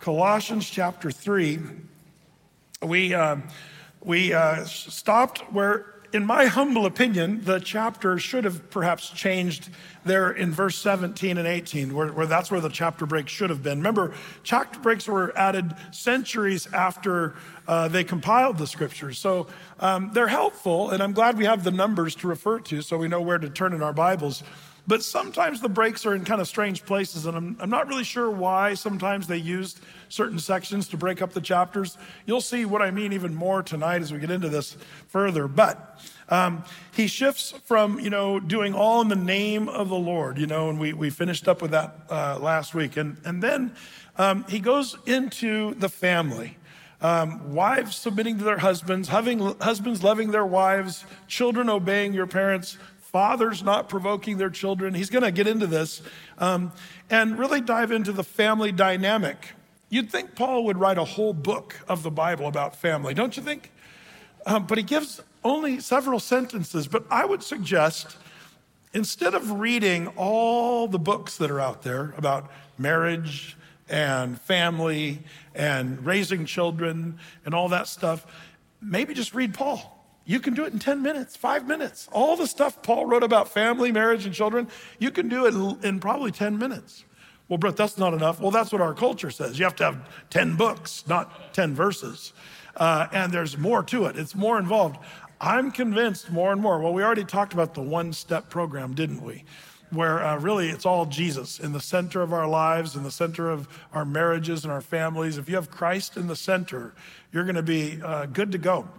Colossians chapter 3. We stopped where, in my humble opinion, the chapter should have perhaps changed there in verse 17 and 18, where that's where the chapter break should have been. Remember, chapter breaks were added centuries after they compiled the scriptures. So they're helpful, and I'm glad we have the numbers to refer to so we know where to turn in our Bibles. But sometimes the breaks are in kind of strange places, and I'm not really sure why sometimes they used certain sections to break up the chapters. You'll see what I mean even more tonight as we get into this further. But he shifts from, doing all in the name of the Lord, and we finished up with that last week. And then he goes into the family. Wives submitting to their husbands, husbands loving their wives, children obeying your parents, fathers not provoking their children. He's going to get into this and really dive into the family dynamic. You'd think Paul would write a whole book of the Bible about family, don't you think? But he gives only several sentences. But I would suggest, instead of reading all the books that are out there about marriage and family and raising children and all that stuff, maybe just read Paul. You can do it in 10 minutes, 5 minutes. All the stuff Paul wrote about family, marriage, and children, you can do it in probably 10 minutes. Well, Brett, that's not enough. Well, that's what our culture says. You have to have 10 books, not 10 verses. And there's more to it. It's more involved. I'm convinced more and more. Well, we already talked about the one-step program, didn't we? Where really it's all Jesus in the center of our lives, in the center of our marriages and our families. If you have Christ in the center, you're going to be good to go.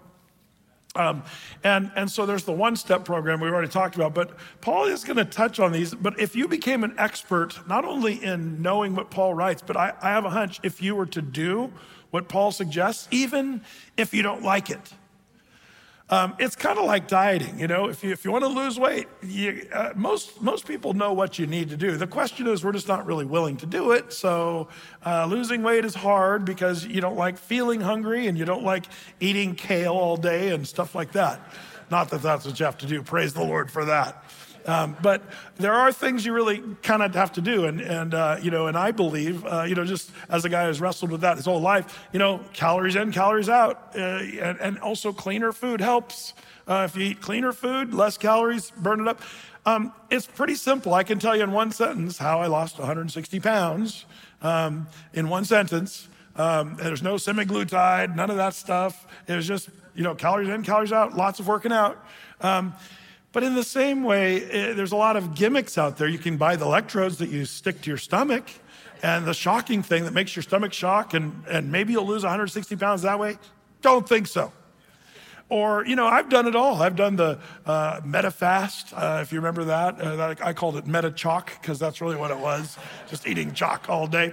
And so there's the one-step program we've already talked about, but Paul is going to touch on these. But if you became an expert, not only in knowing what Paul writes, but I have a hunch if you were to do what Paul suggests, even if you don't like it, it's kind of like dieting. If you want to lose weight, most people know what you need to do. The question is, we're just not really willing to do it. So losing weight is hard because you don't like feeling hungry and you don't like eating kale all day and stuff like that. Not that that's what you have to do. Praise the Lord for that. But there are things you really kind of have to do. And I believe, just as a guy who's wrestled with that his whole life, calories in, calories out. And also cleaner food helps. If you eat cleaner food, less calories, burn it up. It's pretty simple. I can tell you in one sentence how I lost 160 pounds in one sentence. There's no semaglutide, none of that stuff. It was just, calories in, calories out, lots of working out. But in the same way, there's a lot of gimmicks out there. You can buy the electrodes that you stick to your stomach and the shocking thing that makes your stomach shock and maybe you'll lose 160 pounds that way. Don't think so. Or, I've done it all. I've done the MetaFast, if you remember that. I called it Meta-Chalk because that's really what it was, just eating chalk all day.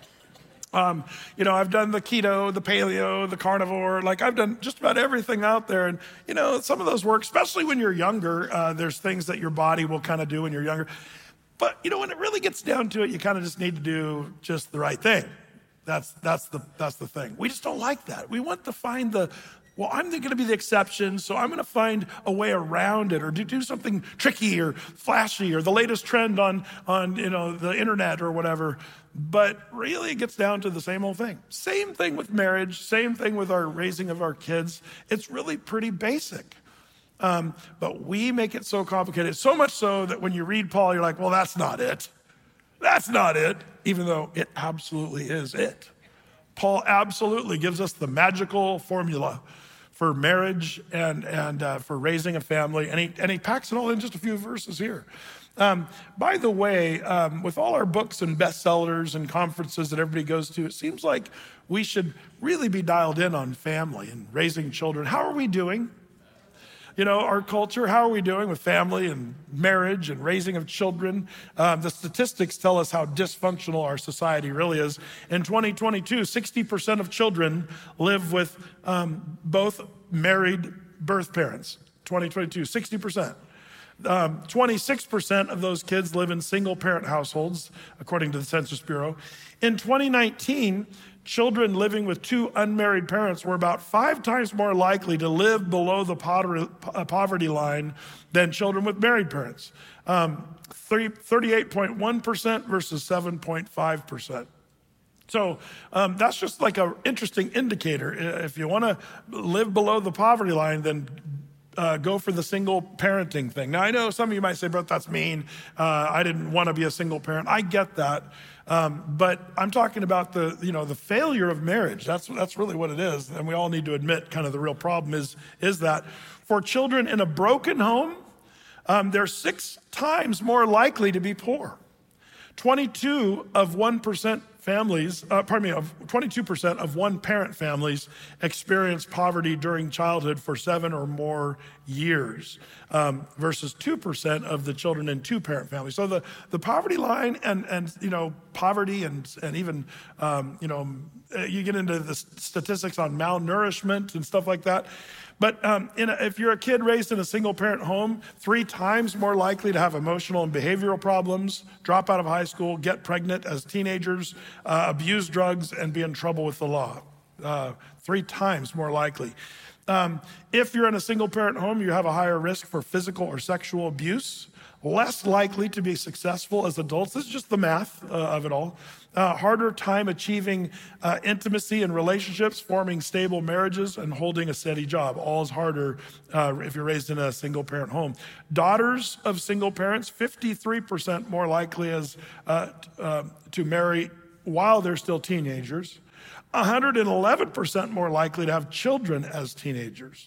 I've done the keto, the paleo, the carnivore, I've done just about everything out there. And, some of those work, especially when you're younger. There's things that your body will kind of do when you're younger. But, when it really gets down to it, you kind of just need to do just the right thing. That's the thing. We just don't like that. We want to find I'm going to be the exception, so I'm going to find a way around it or do something tricky or flashy or the latest trend on the internet or whatever. But really it gets down to the same old thing. Same thing with marriage, same thing with our raising of our kids. It's really pretty basic. But we make it so complicated, so much so that when you read Paul, you're like, well, that's not it. That's not it, even though it absolutely is it. Paul absolutely gives us the magical formula for marriage and for raising a family. And he packs it all in just a few verses here. By the way, with all our books and bestsellers and conferences that everybody goes to, it seems like we should really be dialed in on family and raising children. How are we doing? Our culture, how are we doing with family and marriage and raising of children? The statistics tell us how dysfunctional our society really is. In 2022, 60% of children live with both married birth parents. 2022, 60%. 26% of those kids live in single-parent households, according to the Census Bureau. In 2019, children living with two unmarried parents were about 5 times more likely to live below the poverty line than children with married parents. 38.1% versus 7.5%. So that's just like an interesting indicator. If you want to live below the poverty line, then go for the single parenting thing. Now, I know some of you might say, but that's mean. I didn't want to be a single parent. I get that. But I'm talking about the failure of marriage. That's really what it is. And we all need to admit kind of the real problem is that for children in a broken home, they're 6 times more likely to be poor. 22% of 22% of one-parent families experience poverty during childhood for 7 or more years, versus 2% of the children in two-parent families. So the poverty line and poverty and even you get into the statistics on malnourishment and stuff like that. But if you're a kid raised in a single-parent home, 3 times more likely to have emotional and behavioral problems, drop out of high school, get pregnant as teenagers, abuse drugs, and be in trouble with the law. 3 times more likely. If you're in a single-parent home, you have a higher risk for physical or sexual abuse, less likely to be successful as adults. This is just the math of it all. Harder time achieving intimacy in relationships, forming stable marriages, and holding a steady job. All is harder if you're raised in a single-parent home. Daughters of single parents, 53% more likely to marry while they're still teenagers. 111% more likely to have children as teenagers.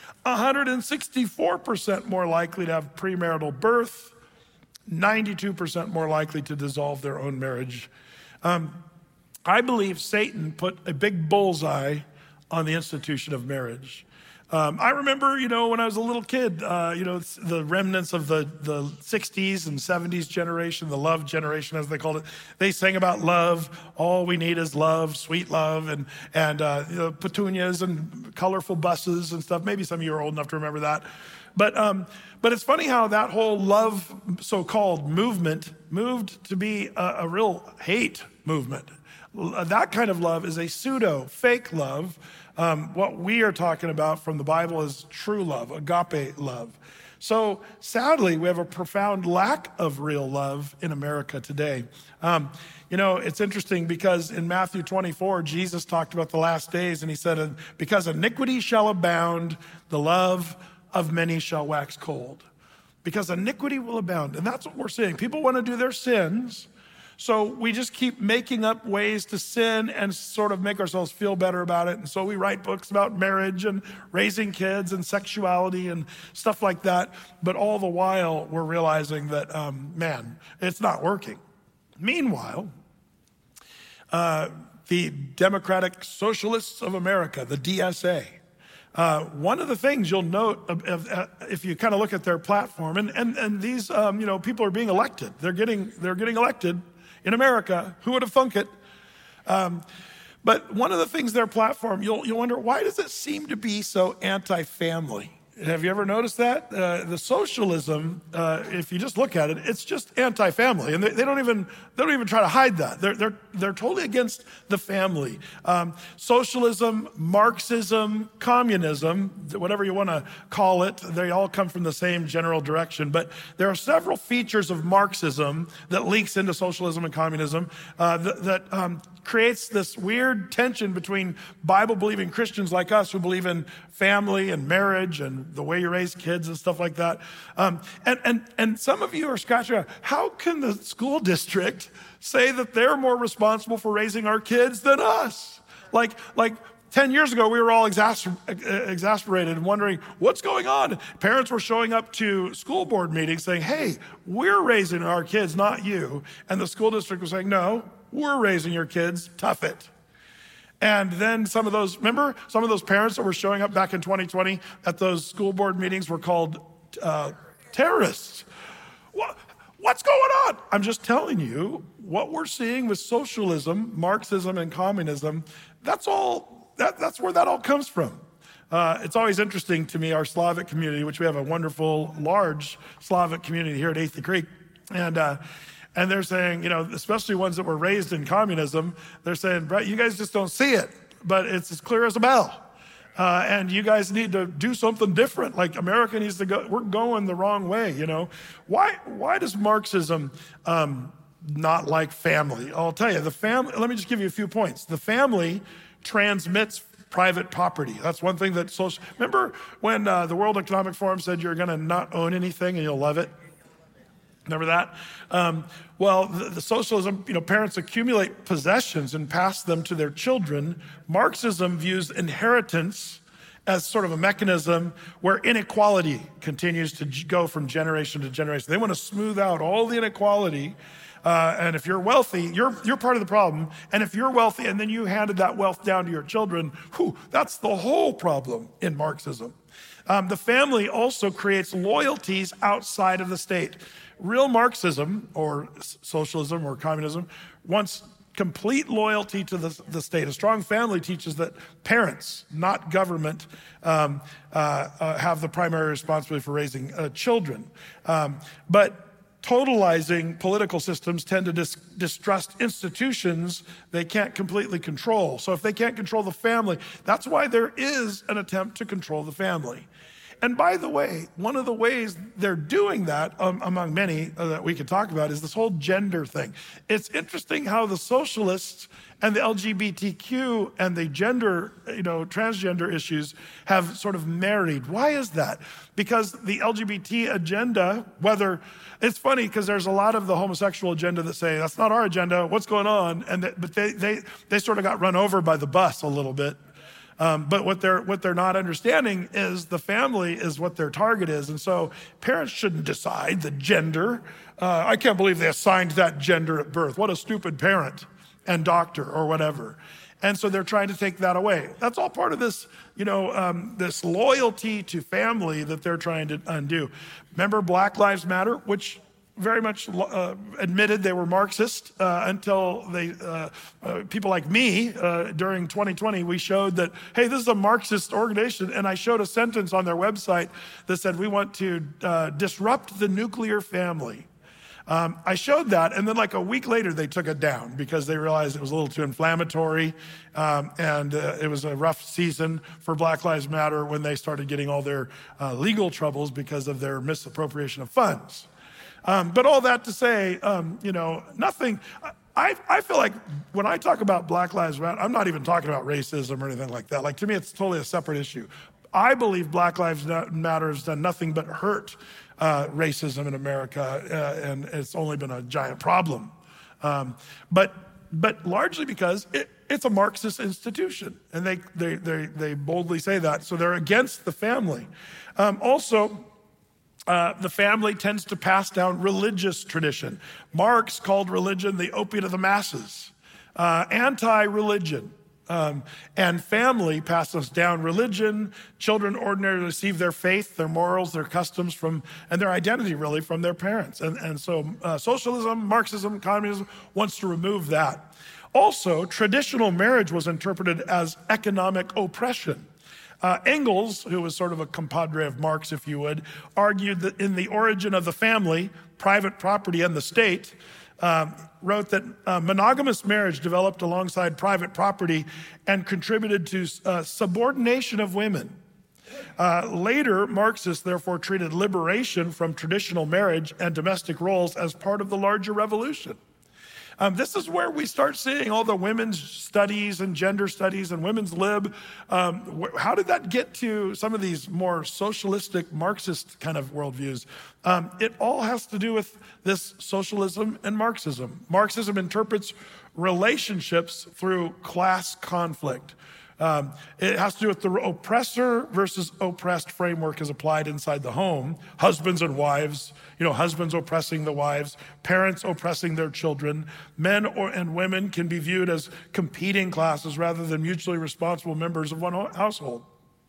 164% more likely to have premarital birth. 92% more likely to dissolve their own marriage. I believe Satan put a big bullseye on the institution of marriage. I remember, when I was a little kid, the remnants of the 60s and 70s generation, the love generation, as they called it. They sang about love. All we need is love, sweet love, and petunias and colorful buses and stuff. Maybe some of you are old enough to remember that. But it's funny how that whole love, so-called movement, moved to be a real hate movement. That kind of love is a pseudo, fake love. What we are talking about from the Bible is true love, agape love. So sadly, we have a profound lack of real love in America today. It's interesting because in Matthew 24, Jesus talked about the last days, and he said, because iniquity shall abound, the love of many shall wax cold. Because iniquity will abound. And that's what we're seeing. People want to do their sins, so we just keep making up ways to sin and sort of make ourselves feel better about it. And so we write books about marriage and raising kids and sexuality and stuff like that. But all the while, we're realizing that, it's not working. Meanwhile, the Democratic Socialists of America, the DSA, one of the things you'll note if you kind of look at their platform, and these people are being elected. They're getting elected in America. Who would have thunk it? But one of the things their platform, you'll wonder, why does it seem to be so anti-family? Have you ever noticed that? The socialism, if you just look at it, it's just anti-family, and they don't even try to hide that. They're totally against the family. Socialism, Marxism, communism, whatever you want to call it, they all come from the same general direction. But there are several features of Marxism that leaks into socialism and communism that creates this weird tension between Bible-believing Christians like us who believe in family and marriage and the way you raise kids and stuff like that. And some of you are scratching out, how can the school district say that they're more responsible for raising our kids than us? Like 10 years ago, we were all exasperated and wondering, what's going on? Parents were showing up to school board meetings saying, hey, we're raising our kids, not you. And the school district was saying, no, we're raising your kids, tough it. And then some of those parents that were showing up back in 2020 at those school board meetings were called terrorists. What's going on? I'm just telling you, what we're seeing with socialism, Marxism, and communism, that's where that all comes from. It's always interesting to me, our Slavic community, which we have a wonderful, large Slavic community here at 8th and Creek. And they're saying, especially ones that were raised in communism, they're saying, Brett, you guys just don't see it, but it's as clear as a bell. And you guys need to do something different. Like America needs to go, we're going the wrong way, Why does Marxism not like family. I'll tell you, let me just give you a few points. The family transmits private property. That's one thing that remember when the World Economic Forum said you're going to not own anything and you'll love it? Remember that? Well, the socialism, parents accumulate possessions and pass them to their children. Marxism views inheritance as sort of a mechanism where inequality continues to go from generation to generation. They want to smooth out all the inequality. And if you're wealthy, you're part of the problem. And if you're wealthy and then you handed that wealth down to your children, that's the whole problem in Marxism. The family also creates loyalties outside of the state. Real Marxism or socialism or communism wants complete loyalty to the state. A strong family teaches that parents, not government, have the primary responsibility for raising children. But totalizing political systems tend to distrust institutions they can't completely control. So if they can't control the family, that's why there is an attempt to control the family. And by the way, one of the ways they're doing that, among many that we could talk about, is this whole gender thing. It's interesting how the socialists and the LGBTQ and the gender, transgender issues have sort of married. Why is that? Because the LGBT agenda, it's funny because there's a lot of the homosexual agenda that say, that's not our agenda, what's going on? But they sort of got run over by the bus a little bit. But what they're not understanding is the family is what their target is. And so parents shouldn't decide the gender. I can't believe they assigned that gender at birth. What a stupid parent and doctor or whatever. And so they're trying to take that away. That's all part of this, this loyalty to family that they're trying to undo. Remember Black Lives Matter, which very much admitted they were Marxist until people like me during 2020, we showed that, hey, this is a Marxist organization. And I showed a sentence on their website that said, we want to disrupt the nuclear family. I showed that, and then like a week later, they took it down because they realized it was a little too inflammatory, and it was a rough season for Black Lives Matter when they started getting all their legal troubles because of their misappropriation of funds. But all that to say, nothing. I feel like when I talk about Black Lives Matter, I'm not even talking about racism or anything like that. Like, to me, it's totally a separate issue. I believe Black Lives Matter has done nothing but hurt racism in America, and it's only been a giant problem. But largely because it's a Marxist institution, and they boldly say that, so they're against the family. Also, the family tends to pass down religious tradition. Marx called religion the opiate of the masses, anti-religion. And family passes down religion. Children ordinarily receive their faith, their morals, their customs and their identity really from their parents. And so socialism, Marxism, communism wants to remove that. Also, traditional marriage was interpreted as economic oppression. Engels, who was sort of a compadre of Marx, if you would, argued that in the origin of the family, private property and the state, wrote that monogamous marriage developed alongside private property and contributed to subordination of women. Later, Marxists therefore treated liberation from traditional marriage and domestic roles as part of the larger revolution. This is where we start seeing all the women's studies and gender studies and women's lib. How did that get to some of these more socialistic, Marxist kind of worldviews? It all has to do with this socialism and Marxism. Marxism interprets relationships through class conflict. It has to do with the oppressor versus oppressed framework as applied inside the home. Husbands and wives, husbands oppressing the wives, parents oppressing their children. Men and women can be viewed as competing classes rather than mutually responsible members of one household.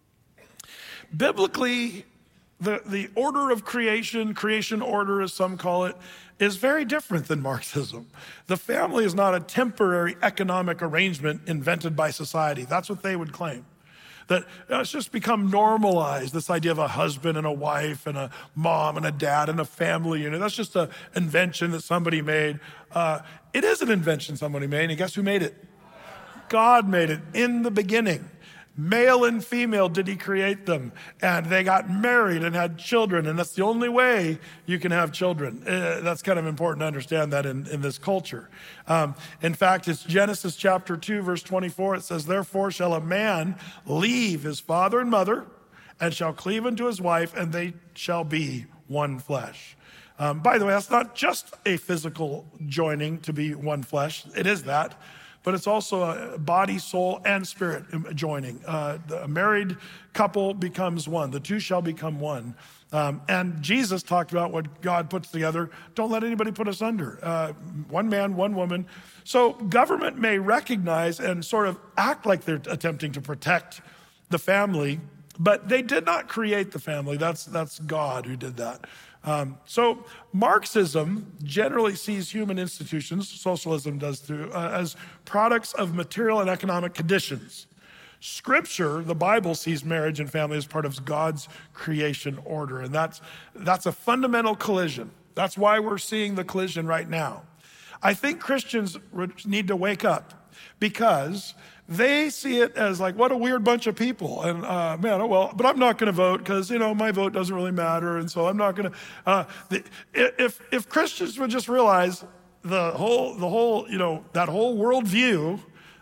Biblically, the order of creation order as some call it, is very different than Marxism. The family is not a temporary economic arrangement invented by society. That's what they would claim. That it's just become normalized, this idea of a husband and a wife and a mom and a dad and a family unit. That's just an invention that somebody made. It is an invention somebody made, and guess who made it? God made it in the beginning. Male and female did he create them, and they got married and had children, and that's the only way you can have children. That's kind of important to understand that in this culture. In fact, it's Genesis chapter 2, verse 24. It says, therefore shall a man leave his father and mother, and shall cleave unto his wife, and they shall be one flesh. By the way, that's not just a physical joining to be one flesh. It is that. But it's also a body, soul, and spirit joining. A married couple becomes one. The two shall become one. And Jesus talked about what God puts together. Don't let anybody put us under. One man, one woman. So government may recognize and sort of act like they're attempting to protect the family, but they did not create the family. That's God who did that. So Marxism generally sees human institutions, socialism does too, as products of material and economic conditions. Scripture, the Bible, sees marriage and family as part of God's creation order, and that's a fundamental collision. That's why we're seeing the collision right now. I think Christians need to wake up because they see it as like, what a weird bunch of people. And but I'm not going to vote because, my vote doesn't really matter. And so I'm not going to, if Christians would just realize the whole, that whole worldview,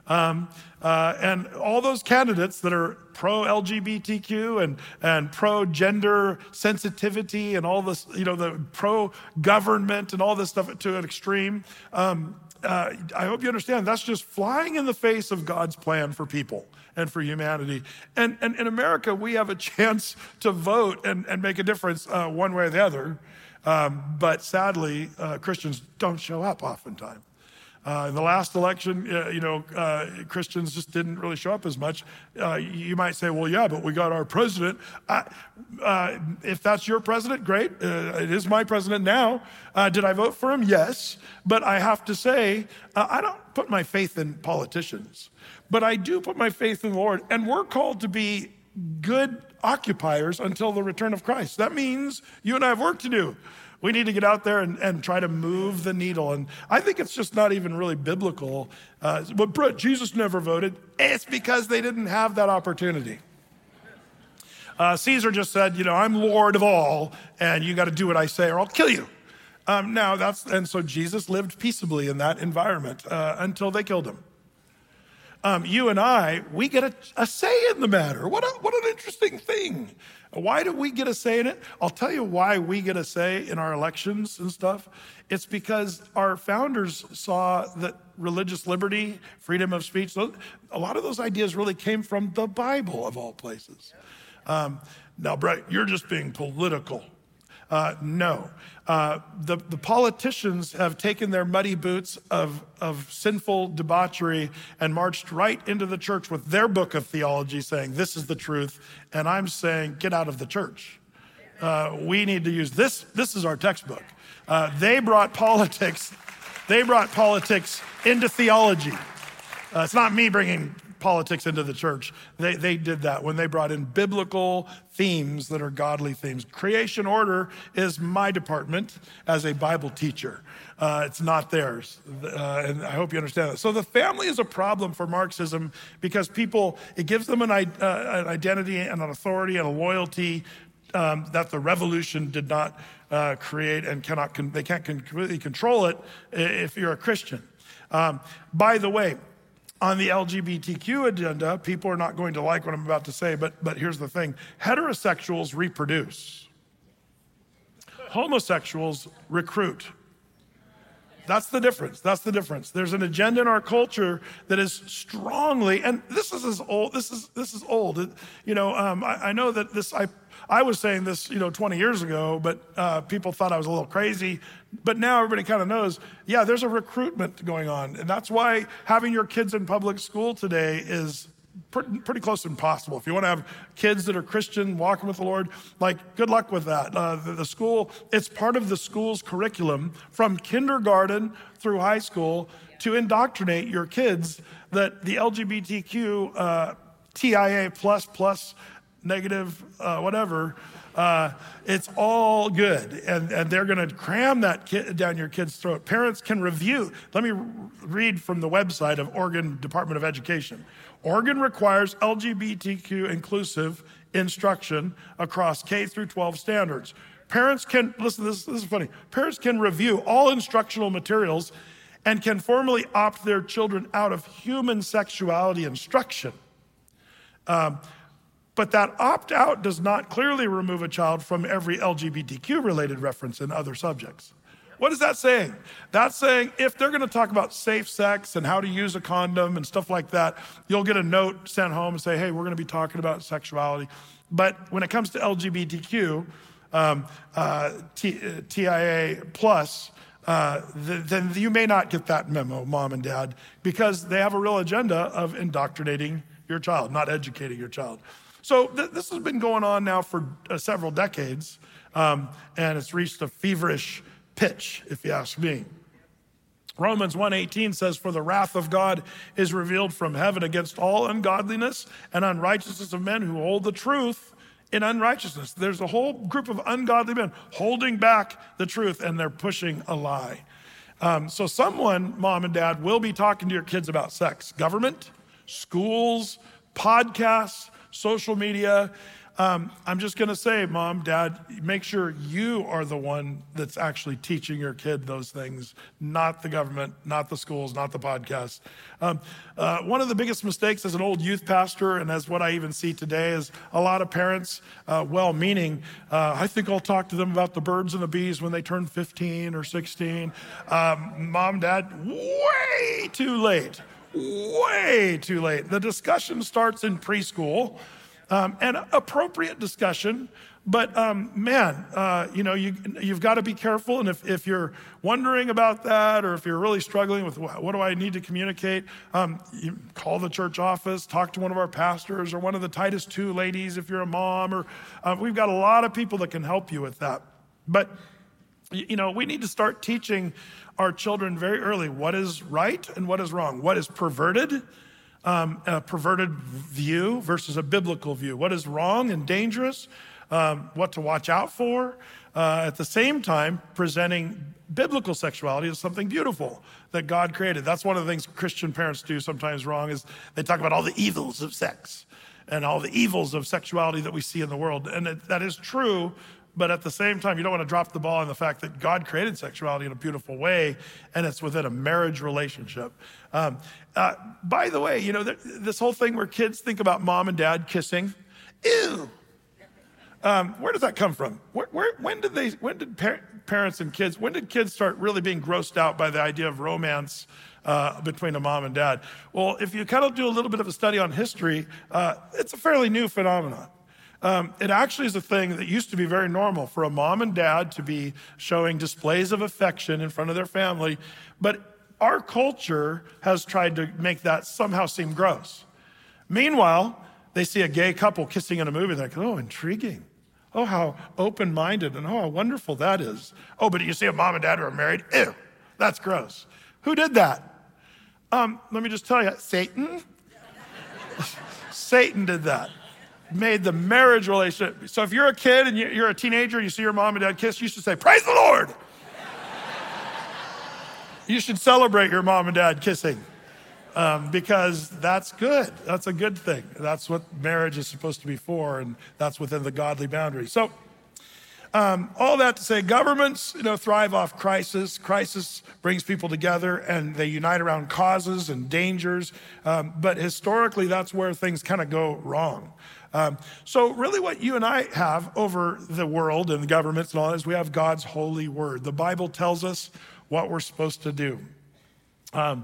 and all those candidates that are pro-LGBTQ and pro-gender sensitivity and all this, the pro-government and all this stuff to an extreme, I hope you understand that's just flying in the face of God's plan for people and for humanity. And in America, we have a chance to vote and make a difference one way or the other. But sadly, Christians don't show up oftentimes. In the last election, Christians just didn't really show up as much. You might say, well, yeah, but we got our president. If that's your president, great. It is my president now. Did I vote for him? Yes. But I have to say, I don't put my faith in politicians, but I do put my faith in the Lord. And we're called to be good occupiers until the return of Christ. That means you and I have work to do. We need to get out there and try to move the needle. And I think it's just not even really biblical. But Brett, Jesus never voted. It's because they didn't have that opportunity. Caesar just said, I'm Lord of all, and you got to do what I say or I'll kill you. And so Jesus lived peaceably in that environment until they killed him. You and I, we get a say in the matter. What an interesting thing. Why do we get a say in it? I'll tell you why we get a say in our elections and stuff. It's because our founders saw that religious liberty, freedom of speech, a lot of those ideas really came from the Bible of all places. Now, Brett, you're just being political. No. The politicians have taken their muddy boots of sinful debauchery and marched right into the church with their book of theology saying, this is the truth. And I'm saying, get out of the church. We need to use this. This is our textbook. They brought politics into theology. It's not me bringing politics into the church. They did that when they brought in biblical themes that are godly themes. Creation order is my department as a Bible teacher. It's not theirs. And I hope you understand that. So the family is a problem for Marxism because it gives them an identity and an authority and a loyalty that the revolution did not create and they can't completely control it if you're a Christian. By the way, on the LGBTQ agenda, people are not going to like what I'm about to say, but here's the thing. Heterosexuals reproduce. Homosexuals recruit. That's the difference. There's an agenda in our culture that is strongly, and this is old. This is old. I know that I was saying this, 20 years ago, but people thought I was a little crazy. But now everybody kind of knows, yeah, there's a recruitment going on. And that's why having your kids in public school today is pretty close to impossible. If you want to have kids that are Christian, walking with the Lord, good luck with that. The school, it's part of the school's curriculum from kindergarten through high school to indoctrinate your kids that the LGBTQ, TIA plus, negative, whatever, It's all good. And they're going to cram that down your kid's throat. Parents can review. Let me read from the website of Oregon Department of Education. Oregon requires LGBTQ inclusive instruction across K through 12 standards. Parents can, listen, this is funny. Parents can review all instructional materials and can formally opt their children out of human sexuality instruction. But that opt-out does not clearly remove a child from every LGBTQ-related reference in other subjects. What is that saying? That's saying if they're going to talk about safe sex and how to use a condom and stuff like that, you'll get a note sent home and say, hey, we're going to be talking about sexuality. But when it comes to LGBTQ, TIA plus, then you may not get that memo, mom and dad, because they have a real agenda of indoctrinating your child, not educating your child. So this has been going on now for several decades, and it's reached a feverish pitch, if you ask me. Romans 1:18 says, for the wrath of God is revealed from heaven against all ungodliness and unrighteousness of men who hold the truth in unrighteousness. There's a whole group of ungodly men holding back the truth, and they're pushing a lie. So someone, mom and dad, will be talking to your kids about sex. Government, schools, podcasts, social media. I'm just going to say, mom, dad, make sure you are the one that's actually teaching your kid those things, not the government, not the schools, not the podcasts. One of the biggest mistakes as an old youth pastor, and as what I even see today, is a lot of parents, well-meaning, I think I'll talk to them about the birds and the bees when they turn 15 or 16. Mom, dad, way too late. Way too late. The discussion starts in preschool. And appropriate discussion, but you've got to be careful. And if you're wondering about that, or if you're really struggling with what do I need to communicate, you call the church office, talk to one of our pastors, or one of the Titus 2 ladies if you're a mom, or we've got a lot of people that can help you with that. But we need to start teaching our children very early what is right and what is wrong, what is perverted. A perverted view versus a biblical view. What is wrong and dangerous, what to watch out for. At the same time, presenting biblical sexuality as something beautiful that God created. That's one of the things Christian parents do sometimes wrong, is they talk about all the evils of sex and all the evils of sexuality that we see in the world. And that is true, but at the same time, you don't want to drop the ball on the fact that God created sexuality in a beautiful way, and it's within a marriage relationship. By the way, this whole thing where kids think about mom and dad kissing, ew. Where does that come from? When did parents and kids, when did kids start really being grossed out by the idea of romance between a mom and dad? Well, if you kind of do a little bit of a study on history, it's a fairly new phenomenon. It actually is a thing that used to be very normal for a mom and dad to be showing displays of affection in front of their family, but our culture has tried to make that somehow seem gross. Meanwhile, they see a gay couple kissing in a movie, they're like, oh, intriguing. Oh, how open-minded, and oh, how wonderful that is. Oh, but you see a mom and dad who are married? Ew, that's gross. Who did that? Let me just tell you, Satan. Satan did that. Made the marriage relationship. So if you're a kid and you're a teenager and you see your mom and dad kiss, you should say, praise the Lord. You should celebrate your mom and dad kissing because that's good. That's a good thing. That's what marriage is supposed to be for, and that's within the godly boundaries. So all that to say, governments, thrive off crisis. Crisis brings people together, and they unite around causes and dangers. But historically, that's where things kind of go wrong. So really what you and I have over the world and the governments and all that is we have God's holy word. The Bible tells us what we're supposed to do. Why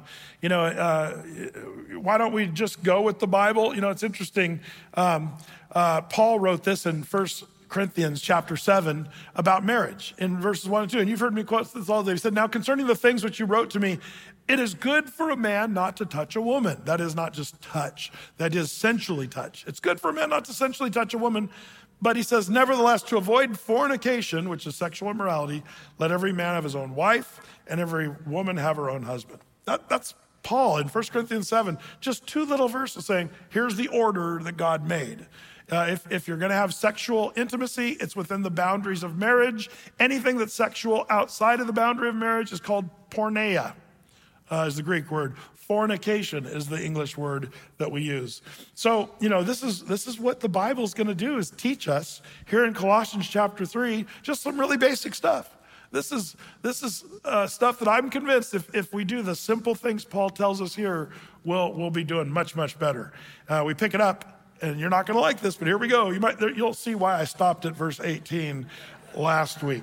don't we just go with the Bible? It's interesting. Paul wrote this in 1 Corinthians chapter 7 about marriage in verses 1 and 2. And you've heard me quote this all day. He said, now concerning the things which you wrote to me, it is good for a man not to touch a woman. That is not just touch. That is sensually touch. It's good for a man not to sensually touch a woman. But he says, nevertheless, to avoid fornication, which is sexual immorality, let every man have his own wife and every woman have her own husband. That's Paul in 1 Corinthians 7, just 2 little verses saying, here's the order that God made. If you're going to have sexual intimacy, it's within the boundaries of marriage. Anything that's sexual outside of the boundary of marriage is called porneia, is the Greek word. Fornication is the English word that we use. So, this is what the Bible's going to do, is teach us here in Colossians chapter 3, just some really basic stuff. This is stuff that I'm convinced if we do the simple things Paul tells us here, we'll be doing much, much better. We pick it up. And you're not going to like this, but here we go. You'll see why I stopped at verse 18 last week.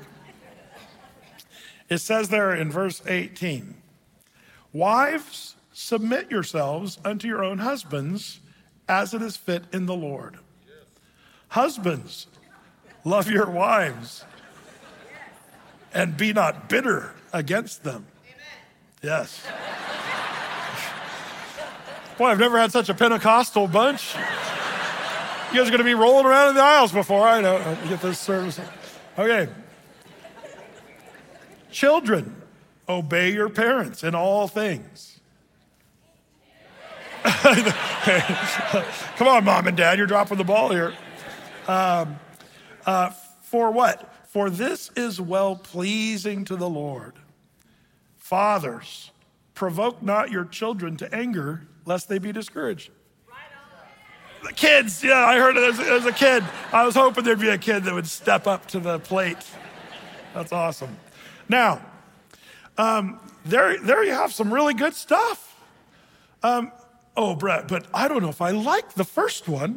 It says there in verse 18, wives, submit yourselves unto your own husbands as it is fit in the Lord. Husbands, love your wives and be not bitter against them. Yes. Boy, I've never had such a Pentecostal bunch. You guys are going to be rolling around in the aisles before I get this service. Okay. Children, obey your parents in all things. Come on, mom and dad, you're dropping the ball here. For what? For this is well-pleasing to the Lord. Fathers, provoke not your children to anger, lest they be discouraged. The kids, yeah, I heard it as a kid. I was hoping there'd be a kid that would step up to the plate. That's awesome. Now, there you have some really good stuff. Brett, but I don't know if I like the first one.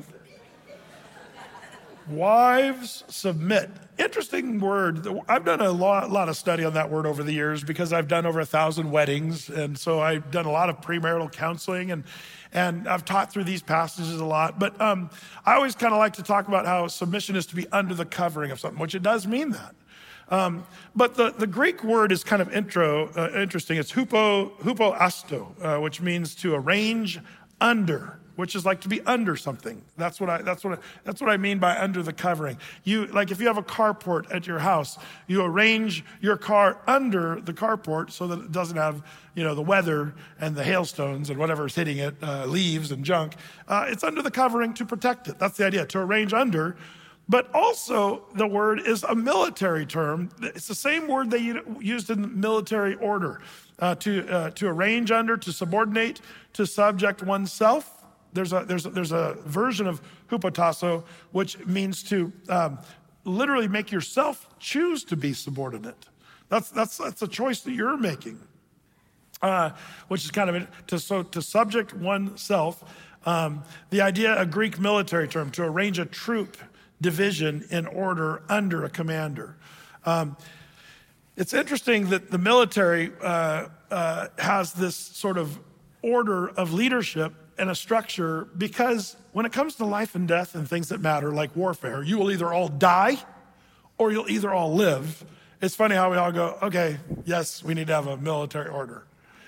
Wives, submit. Interesting word. I've done a lot of study on that word over the years because I've done over 1,000 weddings. And so I've done a lot of premarital counseling and I've taught through these passages a lot. But I always kind of like to talk about how submission is to be under the covering of something, which it does mean that. But the Greek word is kind of interesting. It's hupoasto, which means to arrange under, which is like to be under something. That's what I mean by under the covering. If you have a carport at your house, you arrange your car under the carport so that it doesn't have, the weather and the hailstones and whatever's hitting it, leaves and junk. It's under the covering to protect it. That's the idea, to arrange under. But also the word is a military term. It's the same word they used in military order, to arrange under, to subordinate, to subject oneself. There's a version of hupotasso, which means to literally make yourself choose to be subordinate. That's a choice that you're making, which is kind of to subject oneself. The idea, a Greek military term, to arrange a troop division in order under a commander. It's interesting that the military has this sort of order of leadership and a structure, because when it comes to life and death and things that matter, like warfare, you will either all die or you'll either all live. It's funny how we all go, okay, yes, we need to have a military order.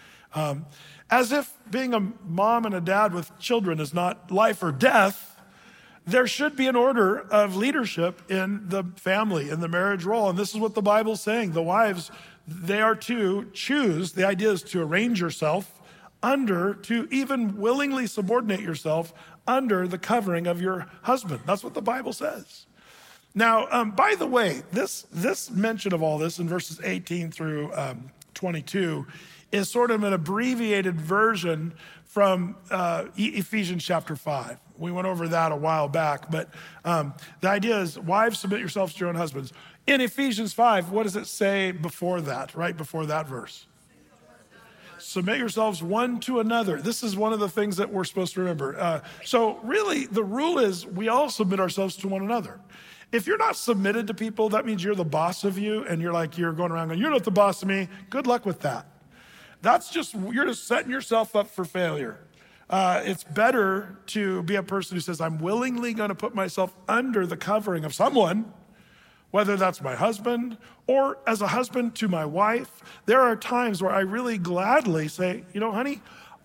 As if being a mom and a dad with children is not life or death, there should be an order of leadership in the family, in the marriage role. And this is what the Bible's saying. The wives, they are to choose. The idea is to arrange yourself under, to even willingly subordinate yourself under the covering of your husband. That's what the Bible says. Now, by the way, this mention of all this in verses 18 through 22 is sort of an abbreviated version from Ephesians chapter 5. We went over that a while back, but the idea is, wives, submit yourselves to your own husbands. In Ephesians 5, what does it say before that, right before that verse? Submit yourselves one to another. This is one of the things that we're supposed to remember. So really, the rule is we all submit ourselves to one another. If you're not submitted to people, that means you're the boss of you, and you're going around going, you're not the boss of me. Good luck with that. You're just setting yourself up for failure. It's better to be a person who says, I'm willingly going to put myself under the covering of someone, whether that's my husband or as a husband to my wife. There are times where I really gladly say, honey,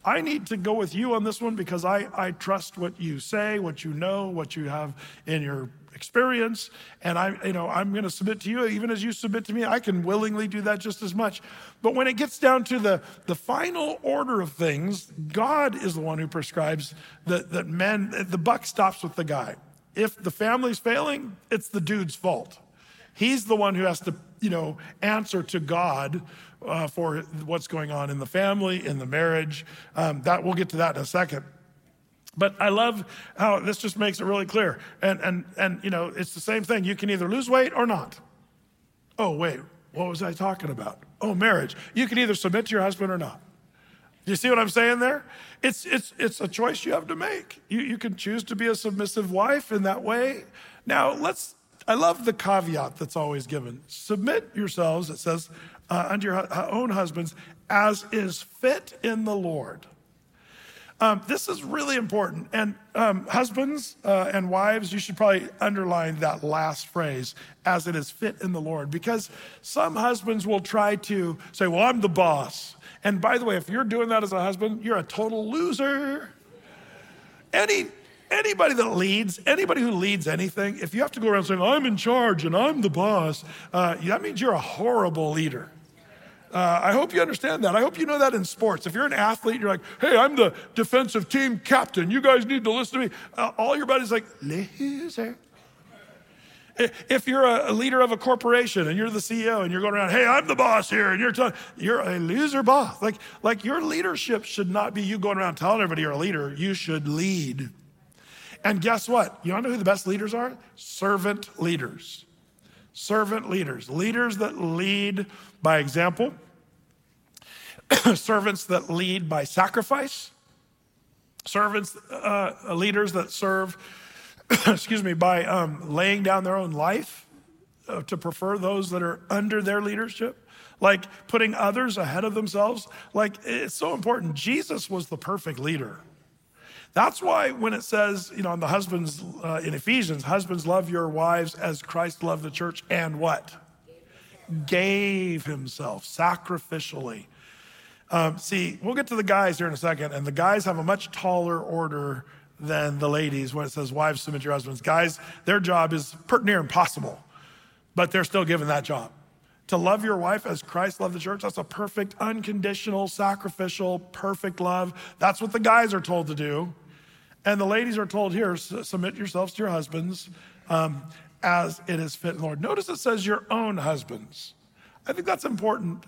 I need to go with you on this one because I trust what you say, what you know, what you have in your experience, and I'm going to submit to you even as you submit to me. I can willingly do that just as much. But when it gets down to the final order of things, God is the one who prescribes that men, the buck stops with the guy. If the family's failing, it's the dude's fault. He's the one who has to, answer to God for what's going on in the family, in the marriage. That we'll get to that in a second. But I love how this just makes it really clear. And it's the same thing. You can either lose weight or not. Oh, wait, what was I talking about? Oh, marriage. You can either submit to your husband or not. Do you see what I'm saying there? It's a choice you have to make. You can choose to be a submissive wife in that way. Now, I love the caveat that's always given. Submit yourselves, it says, unto your own husbands, as is fit in the Lord. This is really important. And husbands and wives, you should probably underline that last phrase, as it is fit in the Lord. Because some husbands will try to say, well, I'm the boss. And by the way, if you're doing that as a husband, you're a total loser. Anybody who leads anything, if you have to go around saying, I'm in charge and I'm the boss, that means you're a horrible leader. I hope you understand that. I hope you know that in sports. If you're an athlete, you're like, hey, I'm the defensive team captain. You guys need to listen to me. All your buddies like, loser. If you're a leader of a corporation and you're the CEO and you're going around, hey, I'm the boss here, and you're a loser boss. Like your leadership should not be you going around telling everybody you're a leader. You should lead. And guess what? You want to know who the best leaders are? Servant leaders. Servant leaders. Leaders that lead by example. Servants that lead by sacrifice. Leaders that serve, by laying down their own life to prefer those that are under their leadership. Like putting others ahead of themselves. Like it's so important. Jesus was the perfect leader. That's why when it says, on the husbands in Ephesians, husbands love your wives as Christ loved the church and what? Gave himself sacrificially. See, we'll get to the guys here in a second, and the guys have a much taller order than the ladies when it says wives submit to your husbands. Guys, their job is pretty near impossible, but they're still given that job. To love your wife as Christ loved the church, that's a perfect, unconditional, sacrificial, perfect love. That's what the guys are told to do. And the ladies are told here, submit yourselves to your husbands as it is fit in the Lord. Notice it says your own husbands. I think that's important.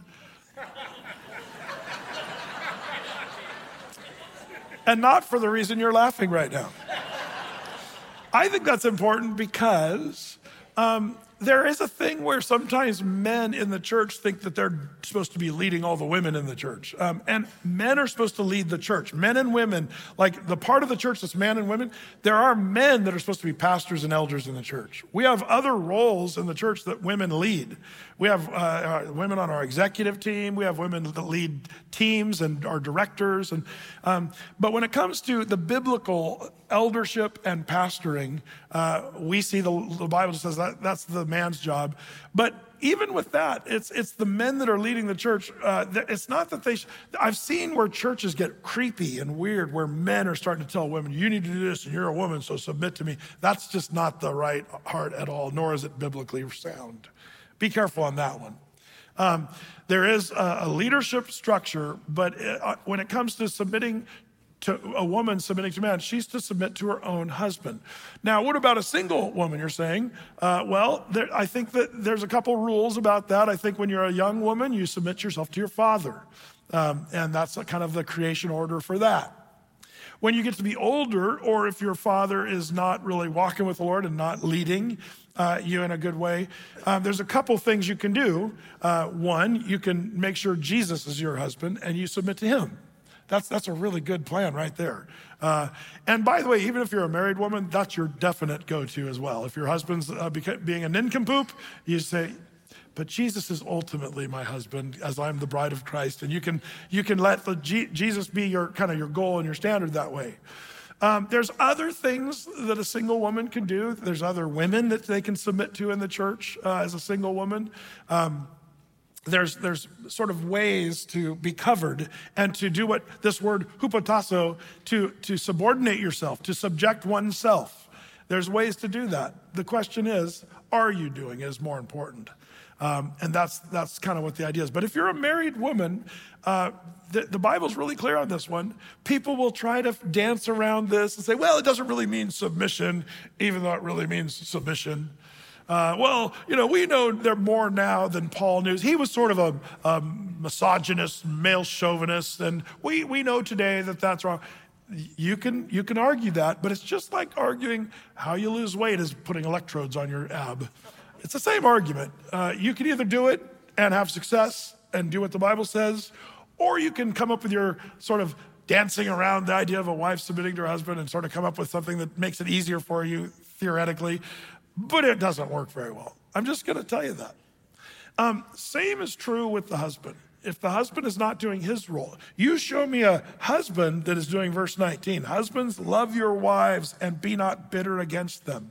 And not for the reason you're laughing right now. I think that's important because there is a thing where sometimes men in the church think that they're supposed to be leading all the women in the church. And men are supposed to lead the church. Men and women, like the part of the church that's men and women, there are men that are supposed to be pastors and elders in the church. We have other roles in the church that women lead. We have women on our executive team. We have women that lead teams and are directors. But when it comes to the biblical eldership and pastoring, we see the Bible just says that's the man's job. But even with that, it's the men that are leading the church. It's not that I've seen where churches get creepy and weird, where men are starting to tell women, you need to do this and you're a woman, so submit to me. That's just not the right heart at all, nor is it biblically sound. Be careful on that one. There is a leadership structure, but when it comes to submitting to a woman submitting to man, she's to submit to her own husband. Now, what about a single woman, you're saying? I think that there's a couple rules about that. I think when you're a young woman, you submit yourself to your father. And that's kind of the creation order for that. When you get to be older, or if your father is not really walking with the Lord and not leading you in a good way, there's a couple things you can do. One, you can make sure Jesus is your husband and you submit to him. That's a really good plan right there. And by the way, even if you're a married woman, that's your definite go-to as well. If your husband's being a nincompoop, you say, but Jesus is ultimately my husband as I'm the bride of Christ. And you can let Jesus be your kind of your goal and your standard that way. There's other things that a single woman can do. There's other women that they can submit to in the church as a single woman. there's sort of ways to be covered and to do what this word hupotasso, to subordinate yourself, to subject oneself. There's ways to do that. The question is, are you doing it is more important. And that's kind of what the idea is. But if you're a married woman, the Bible's really clear on this one. People will try to dance around this and say, well, it doesn't really mean submission, even though it really means submission. We know they're more now than Paul knew. He was sort of a misogynist, male chauvinist, and we know today that that's wrong. You can argue that, but it's just like arguing how you lose weight is putting electrodes on your ab. It's the same argument. You can either do it and have success and do what the Bible says, or you can come up with your sort of dancing around the idea of a wife submitting to her husband and sort of come up with something that makes it easier for you theoretically. But it doesn't work very well. I'm just going to tell you that. Same is true with the husband. If the husband is not doing his role, you show me a husband that is doing verse 19. Husbands, love your wives and be not bitter against them.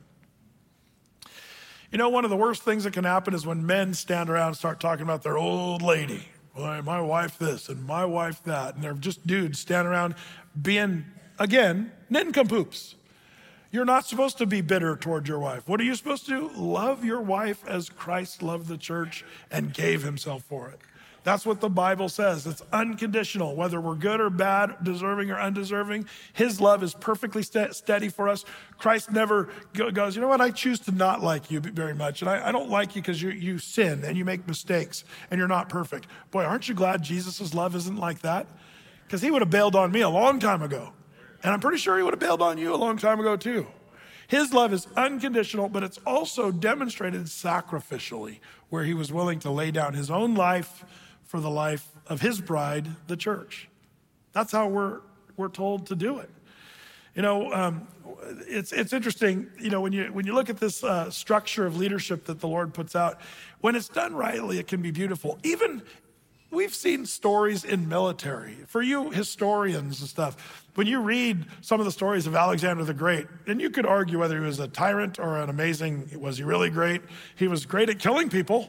You know, one of the worst things that can happen is when men stand around and start talking about their old lady. Well, my wife this and my wife that. And they're just dudes standing around being, again, nincompoops. You're not supposed to be bitter toward your wife. What are you supposed to do? Love your wife as Christ loved the church and gave himself for it. That's what the Bible says. It's unconditional, whether we're good or bad, deserving or undeserving. His love is perfectly steady for us. Christ never goes, you know what, I choose to not like you very much. And I don't like you because you sin and you make mistakes and you're not perfect. Boy, aren't you glad Jesus' love isn't like that? Because he would have bailed on me a long time ago. And I'm pretty sure he would have bailed on you a long time ago too. His love is unconditional, but it's also demonstrated sacrificially, where he was willing to lay down his own life for the life of his bride, the church. That's how we're told to do it. You know, it's interesting. You know, when you look at this structure of leadership that the Lord puts out, when it's done rightly, it can be beautiful. Even we've seen stories in military. For you historians and stuff, when you read some of the stories of Alexander the Great, and you could argue whether he was a tyrant or an amazing, was he really great? He was great at killing people.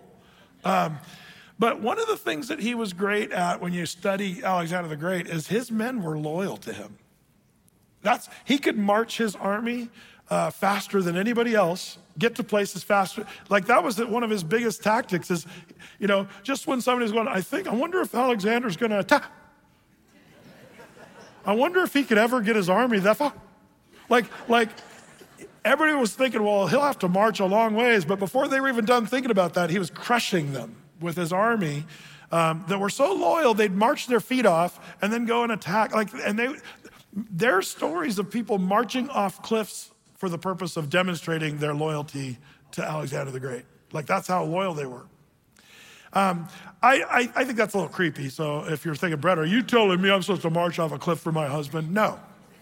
But one of the things that he was great at when you study Alexander the Great is his men were loyal to him. He could march his army faster than anybody else, get to places faster. Like that was one of his biggest tactics is, you know, just when somebody's going, I wonder if Alexander's going to attack. I wonder if he could ever get his army that far. Like everybody was thinking, well, he'll have to march a long ways. But before they were even done thinking about that, he was crushing them with his army that were so loyal, they'd march their feet off and then go and attack. There are stories of people marching off cliffs for the purpose of demonstrating their loyalty to Alexander the Great. Like that's how loyal they were. I think that's a little creepy. So if you're thinking, Brett, are you telling me I'm supposed to march off a cliff for my husband? No.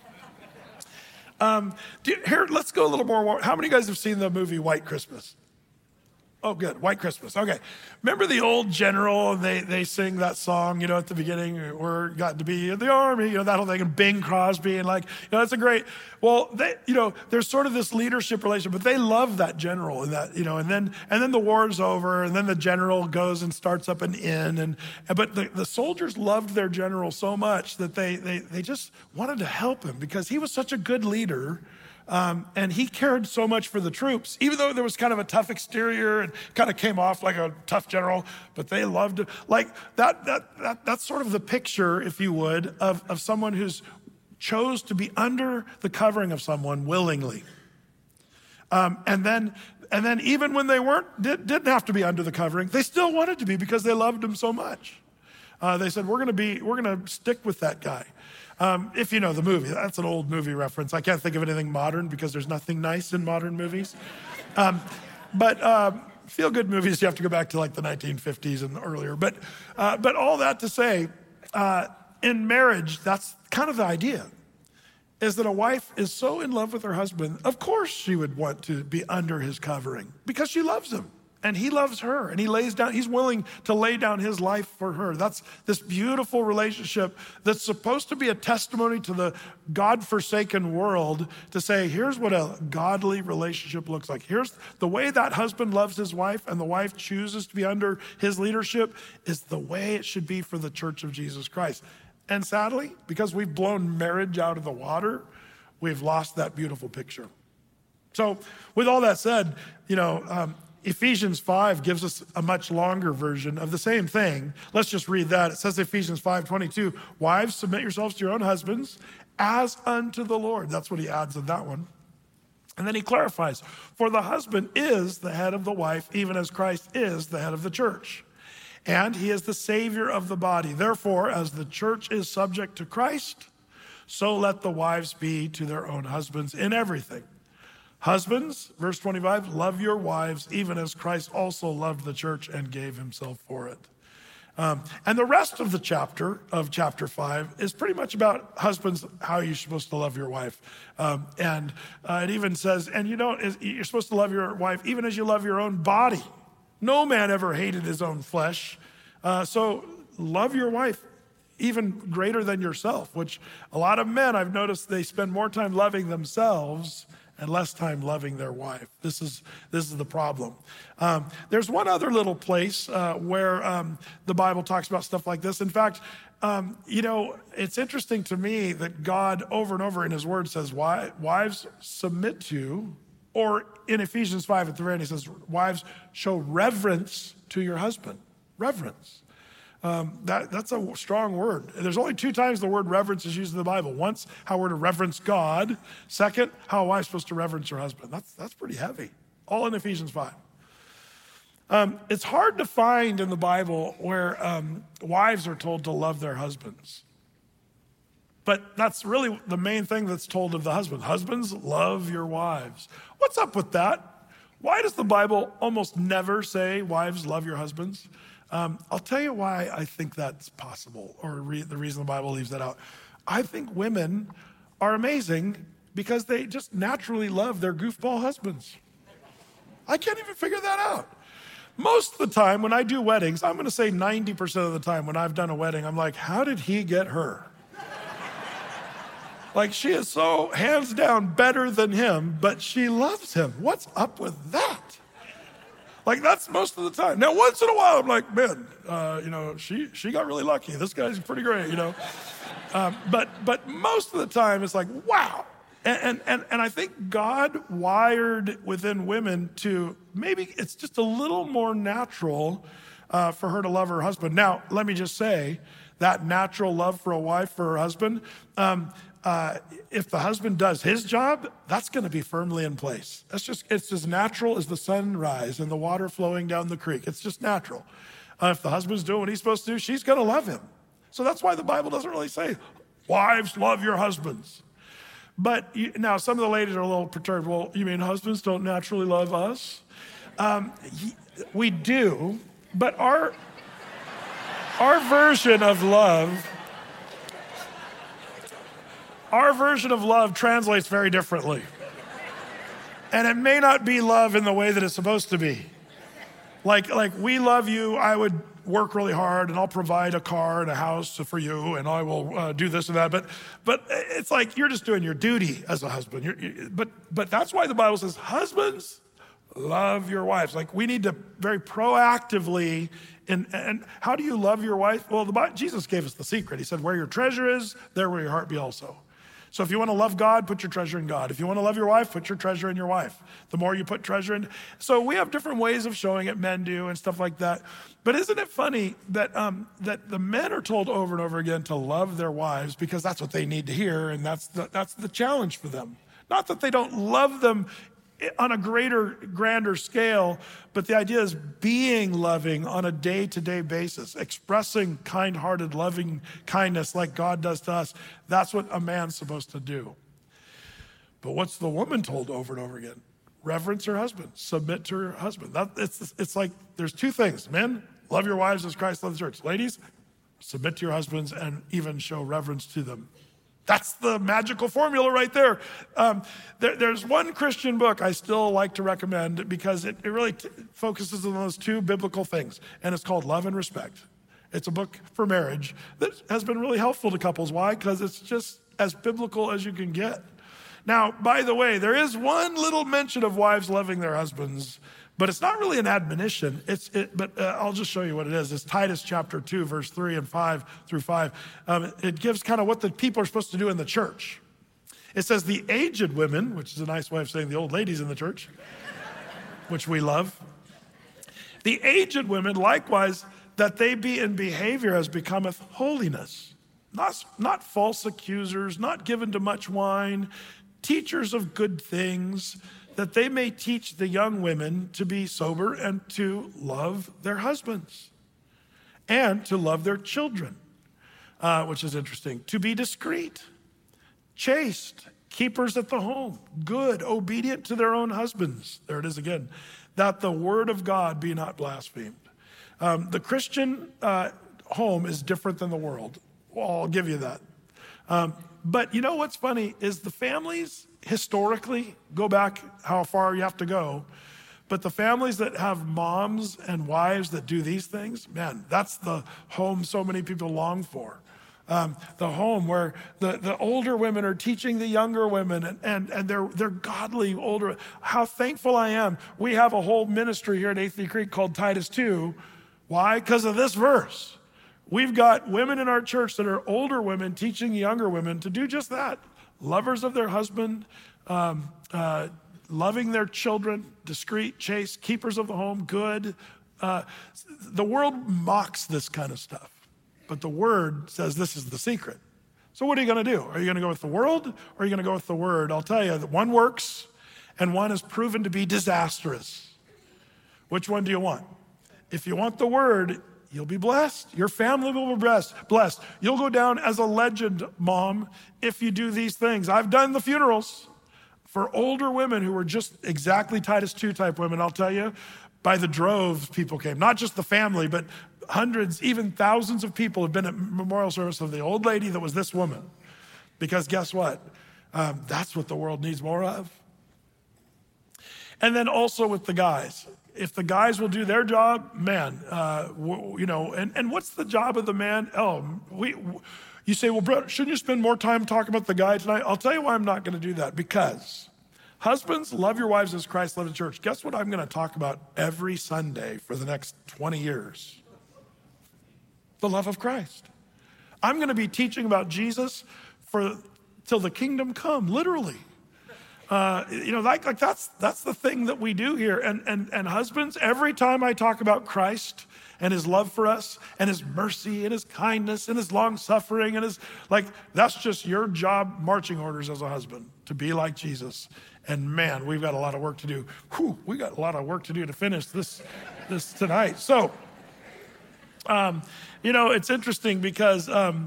Here, let's go a little more. How many of you guys have seen the movie White Christmas? Oh, good. White Christmas. Okay. Remember the old general? They sing that song, you know, at the beginning, we're got to be in the army, you know, that whole thing, and Bing Crosby, and like, you know, that's a great, well, there's sort of this leadership relationship, but they love that general and that, you know, and then the war's over, and then the general goes and starts up an inn, but the soldiers loved their general so much that they just wanted to help him because he was such a good leader. And he cared so much for the troops, even though there was kind of a tough exterior and kind of came off like a tough general, but they loved it. Like that's sort of the picture, if you would, of someone who's chose to be under the covering of someone willingly. And then even when they didn't have to be under the covering, they still wanted to be because they loved him so much. They said, we're going to stick with that guy. If you know the movie, that's an old movie reference. I can't think of anything modern because there's nothing nice in modern movies. But feel-good movies, you have to go back to like the 1950s and earlier. But all that to say, in marriage, that's kind of the idea, is that a wife is so in love with her husband, of course she would want to be under his covering because she loves him. And he loves her, and he's willing to lay down his life for her. That's this beautiful relationship that's supposed to be a testimony to the God-forsaken world to say, here's what a godly relationship looks like. Here's the way that husband loves his wife and the wife chooses to be under his leadership is the way it should be for the church of Jesus Christ. And sadly, because we've blown marriage out of the water, we've lost that beautiful picture. So with all that said, Ephesians 5 gives us a much longer version of the same thing. Let's just read that. It says Ephesians 5:22, wives, submit yourselves to your own husbands as unto the Lord. That's what he adds in that one. And then he clarifies, for the husband is the head of the wife, even as Christ is the head of the church. And he is the Savior of the body. Therefore, as the church is subject to Christ, so let the wives be to their own husbands in everything. Husbands, verse 25, love your wives, even as Christ also loved the church and gave himself for it. And the rest of the chapter 5 is pretty much about husbands, how you're supposed to love your wife. And it even says, and you're supposed to love your wife even as you love your own body. No man ever hated his own flesh. So love your wife even greater than yourself, which a lot of men, I've noticed they spend more time loving themselves and less time loving their wife. This is the problem. There's one other little place where the Bible talks about stuff like this. In fact, it's interesting to me that God over and over in his word says, wives submit to, or in Ephesians 5 at the very end, he says, wives show reverence to your husband. Reverence. That's a strong word. There's only 2 times the word reverence is used in the Bible. Once, how we're to reverence God. Second, how a wife's supposed to reverence her husband. That's pretty heavy. All in Ephesians 5. It's hard to find in the Bible where wives are told to love their husbands. But that's really the main thing that's told of the husband. Husbands, love your wives. What's up with that? Why does the Bible almost never say, wives, love your husbands? I'll tell you why I think that's possible, or the reason the Bible leaves that out. I think women are amazing because they just naturally love their goofball husbands. I can't even figure that out. Most of the time when I do weddings, I'm going to say 90% of the time when I've done a wedding, I'm like, how did he get her? Like, she is so hands down better than him, but she loves him. What's up with that? Like, that's most of the time. Now, once in a while, I'm like, man, she got really lucky. This guy's pretty great, But most of the time, it's like, wow. And I think God wired within women to, maybe it's just a little more natural for her to love her husband. Now, let me just say, that natural love for a wife, for her husband, if the husband does his job, that's going to be firmly in place. It's as natural as the sunrise and the water flowing down the creek. It's just natural. If the husband's doing what he's supposed to do, she's going to love him. So that's why the Bible doesn't really say, wives, love your husbands. But now some of the ladies are a little perturbed. Well, you mean husbands don't naturally love us? We do, but our version of love, translates very differently. And it may not be love in the way that it's supposed to be. Like we love you, I would work really hard and I'll provide a car and a house for you and I will do this and that. But it's like you're just doing your duty as a husband. But that's why the Bible says, husbands, love your wives. Like, we need to very proactively, and how do you love your wife? Well, Jesus gave us the secret. He said, where your treasure is, there will your heart be also. So if you want to love God, put your treasure in God. If you want to love your wife, put your treasure in your wife. The more you put treasure in. So we have different ways of showing it, men do and stuff like that. But isn't it funny that that the men are told over and over again to love their wives because that's what they need to hear, and that's the challenge for them. Not that they don't love them on a grander scale, but the idea is being loving on a day-to-day basis, expressing kind-hearted, loving kindness like God does to us. That's what a man's supposed to do. But what's the woman told over and over again? Reverence her husband, submit to her husband. It's like there's 2 things. Men, love your wives as Christ loved the church. Ladies, submit to your husbands and even show reverence to them. That's the magical formula right there. There's one Christian book I still like to recommend because it really focuses on those two biblical things, and it's called Love and Respect. It's a book for marriage that has been really helpful to couples. Why? Because it's just as biblical as you can get. Now, by the way, there is one little mention of wives loving their husbands, but it's not really an admonition. But I'll just show you what it is. It's Titus chapter 2, verse 3 and 5 through 5. It gives kind of what the people are supposed to do in the church. It says the aged women, which is a nice way of saying the old ladies in the church, which we love. The aged women, likewise, that they be in behavior as becometh holiness, not false accusers, not given to much wine, teachers of good things, that they may teach the young women to be sober and to love their husbands and to love their children, which is interesting, to be discreet, chaste, keepers at the home, good, obedient to their own husbands. There it is again, that the word of God be not blasphemed. The Christian home is different than the world. Well, I'll give you that. But you know what's funny is the families historically, go back how far you have to go, but the families that have moms and wives that do these things, man, that's the home so many people long for. The home where the older women are teaching the younger women and they're godly older. How thankful I am. We have a whole ministry here at Athey Creek called Titus 2. Why? Because of this verse. We've got women in our church that are older women teaching younger women to do just that. Lovers of their husband, loving their children, discreet, chaste, keepers of the home, good. The world mocks this kind of stuff, but the word says this is the secret. So what are you going to do? Are you going to go with the world or are you going to go with the word? I'll tell you that one works and one is proven to be disastrous. Which one do you want? If you want the word, you'll be blessed. Your family will be blessed. You'll go down as a legend, mom, if you do these things. I've done the funerals for older women who were just exactly Titus 2 type women. I'll tell you, by the droves people came. Not just the family, but hundreds, even thousands of people have been at memorial service of the old lady that was this woman. Because guess what? That's what the world needs more of. And then also with the guys. If the guys will do their job, man, and what's the job of the man? You say, well, Brett, shouldn't you spend more time talking about the guy tonight? I'll tell you why I'm not going to do that. Because husbands, love your wives as Christ loved the church. Guess what I'm going to talk about every Sunday for the next 20 years? The love of Christ. I'm going to be teaching about Jesus till the kingdom come, literally. That's the thing that we do here. And husbands, every time I talk about Christ and his love for us and his mercy and his kindness and his long suffering and that's just your job, marching orders as a husband, to be like Jesus. And man, we've got a lot of work to do. We got a lot of work to do to finish this tonight. So, it's interesting because,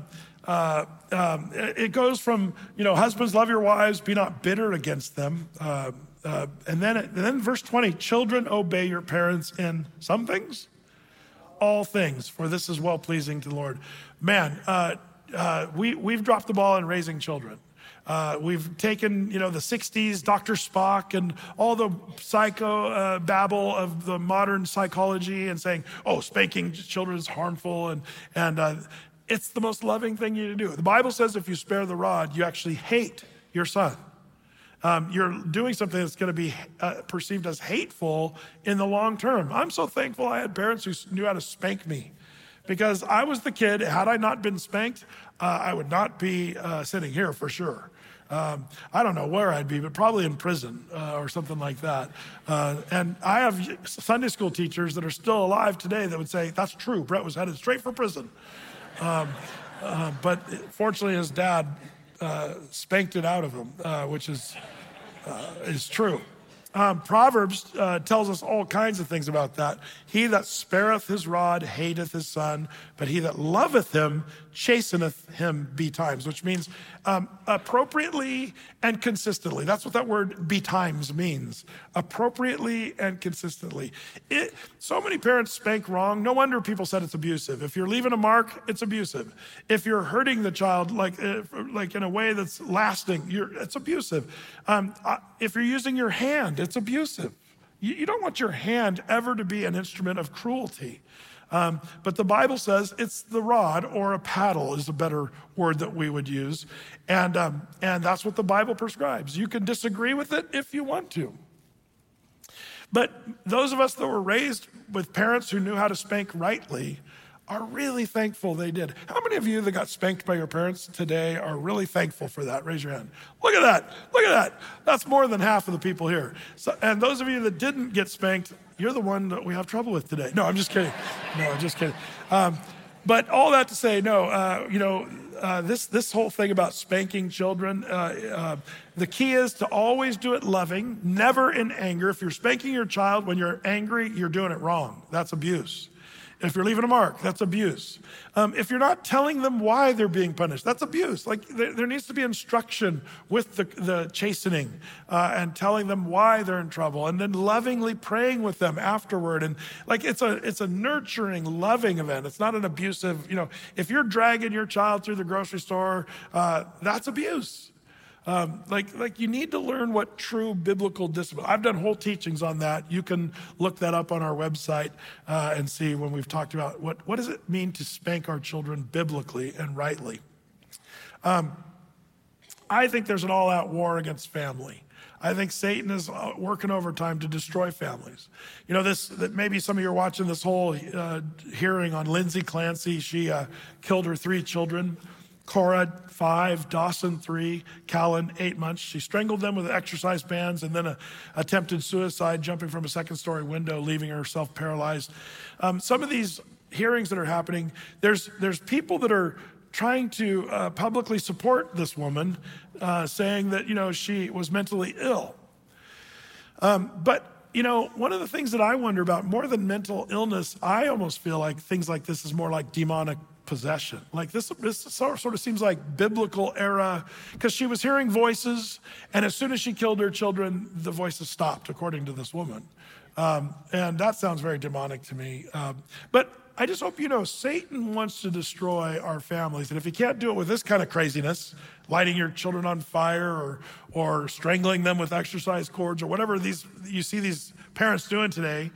it goes from, husbands, love your wives, be not bitter against them. And then verse 20, children, obey your parents in some things, all things, for this is well-pleasing to the Lord. Man, we've dropped the ball in raising children. We've taken, the 60s, Dr. Spock and all the psycho babble of the modern psychology and saying, spanking children is harmful. And it's the most loving thing you can do. The Bible says if you spare the rod, you actually hate your son. You're doing something that's going to be perceived as hateful in the long term. I'm so thankful I had parents who knew how to spank me, because I was the kid. Had I not been spanked, I would not be sitting here for sure. I don't know where I'd be, but probably in prison or something like that. And I have Sunday school teachers that are still alive today that would say, that's true, Brett was headed straight for prison. But fortunately his dad spanked it out of him, which is true. Proverbs tells us all kinds of things about that. He that spareth his rod hateth his son, but he that loveth him chasteneth him betimes, which means appropriately and consistently. That's what that word betimes means, appropriately and consistently. So many parents spank wrong. No wonder people said it's abusive. If you're leaving a mark, it's abusive. If you're hurting the child like in a way that's lasting, it's abusive. If you're using your hand, it's abusive. You don't want your hand ever to be an instrument of cruelty. But the Bible says it's the rod, or a paddle is a better word that we would use. And that's what the Bible prescribes. You can disagree with it if you want to. But those of us that were raised with parents who knew how to spank rightly are really thankful they did. How many of you that got spanked by your parents today are really thankful for that? Raise your hand. Look at that. Look at that. That's more than half of the people here. And those of you that didn't get spanked, you're the one that we have trouble with today. No, I'm just kidding. No, I'm just kidding. But all that to say, this whole thing about spanking children, the key is to always do it loving, never in anger. If you're spanking your child when you're angry, you're doing it wrong. That's abuse. If you're leaving a mark, that's abuse. If you're not telling them why they're being punished, that's abuse. Like there needs to be instruction with the chastening and telling them why they're in trouble, and then lovingly praying with them afterward. And like it's a nurturing, loving event. It's not an abusive. If you're dragging your child through the grocery store, that's abuse. Like you need to learn what true biblical discipline. I've done whole teachings on that. You can look that up on our website and see when we've talked about what does it mean to spank our children biblically and rightly. I think there's an all-out war against family. I think Satan is working overtime to destroy families. That maybe some of you are watching this whole hearing on Lindsay Clancy. She killed her 3 children. Cora, 5, Dawson, 3, Callan, 8 months. She strangled them with exercise bands and then attempted suicide, jumping from a 2nd-story window, leaving herself paralyzed. Some of these hearings that are happening, there's people that are trying to publicly support this woman, saying that, she was mentally ill. But one of the things that I wonder about, more than mental illness, I almost feel like things like this is more like demonic possession. Like this sort of seems like biblical era, because she was hearing voices, and as soon as she killed her children, the voices stopped, according to this woman. And that sounds very demonic to me. But I just hope Satan wants to destroy our families. And if he can't do it with this kind of craziness, lighting your children on fire or strangling them with exercise cords or whatever you see these parents doing today,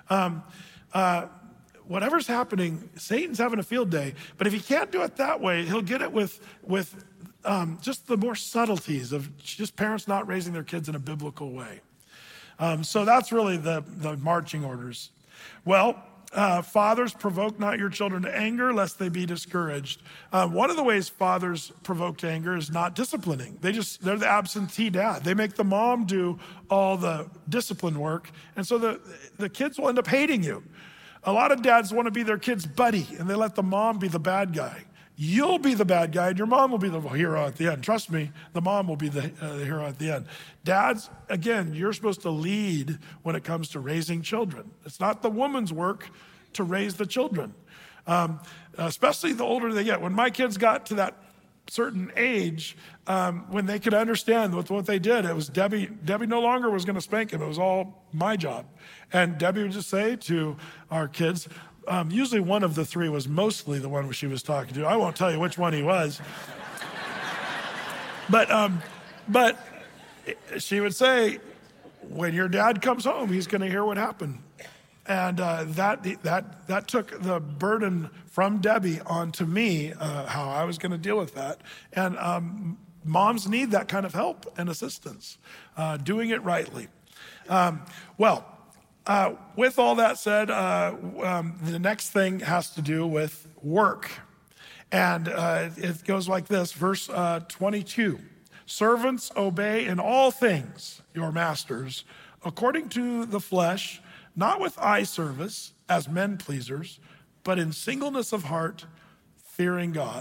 whatever's happening, Satan's having a field day. But if he can't do it that way, he'll get it with just the more subtleties of just parents not raising their kids in a biblical way. So that's really the marching orders. Well, fathers, provoke not your children to anger, lest they be discouraged. One of the ways fathers provoke to anger is not disciplining. They're the absentee dad. They make the mom do all the discipline work, and so the kids will end up hating you. A lot of dads want to be their kid's buddy, and they let the mom be the bad guy. You'll be the bad guy, and your mom will be the hero at the end. Trust me, the mom will be the hero at the end. Dads, again, you're supposed to lead when it comes to raising children. It's not the woman's work to raise the children, especially the older they get. When my kids got to that certain age, when they could understand what they did, it was Debbie no longer was going to spank him. It was all my job. And Debbie would just say to our kids, usually one of the 3 was mostly the one she was talking to. I won't tell you which one he was. But she would say, when your dad comes home, he's going to hear what happened. And that took the burden from Debbie onto me, how I was going to deal with that. And moms need that kind of help and assistance, doing it rightly. With all that said, the next thing has to do with work. And it goes like this, verse 22. Servants, obey in all things your masters, according to the flesh, not with eye service as men pleasers, but in singleness of heart, fearing God.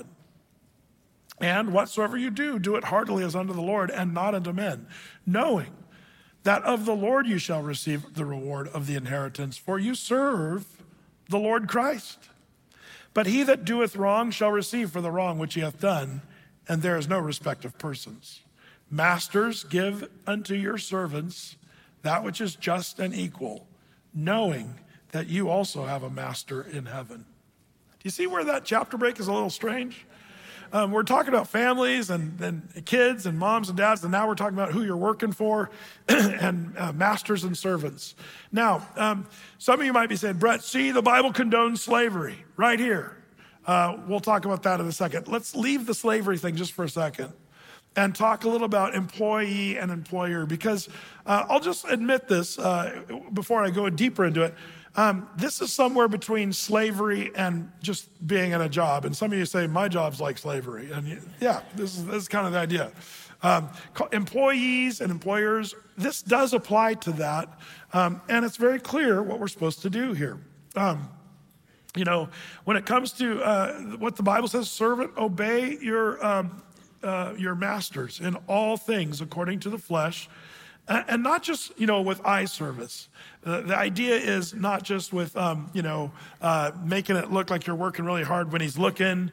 And whatsoever you do, do it heartily as unto the Lord and not unto men, knowing that of the Lord you shall receive the reward of the inheritance, for you serve the Lord Christ. But he that doeth wrong shall receive for the wrong which he hath done, and there is no respect of persons. Masters, give unto your servants that which is just and equal, knowing that you also have a master in heaven. Do you see where that chapter break is a little strange? We're talking about families and kids and moms and dads, and now we're talking about who you're working for and masters and servants. Now, some of you might be saying, Brett, see, the Bible condones slavery right here. We'll talk about that in a second. Let's leave the slavery thing just for a second and talk a little about employee and employer, because I'll just admit this before I go deeper into it. This is somewhere between slavery and just being in a job. And some of you say, my job's like slavery. And yeah, this is kind of the idea. Employees and employers, this does apply to that. And it's very clear what we're supposed to do here. When it comes to what the Bible says, servant, obey your masters in all things according to the flesh. And not just, with eye service. The idea is not just with, making it look like you're working really hard when he's looking,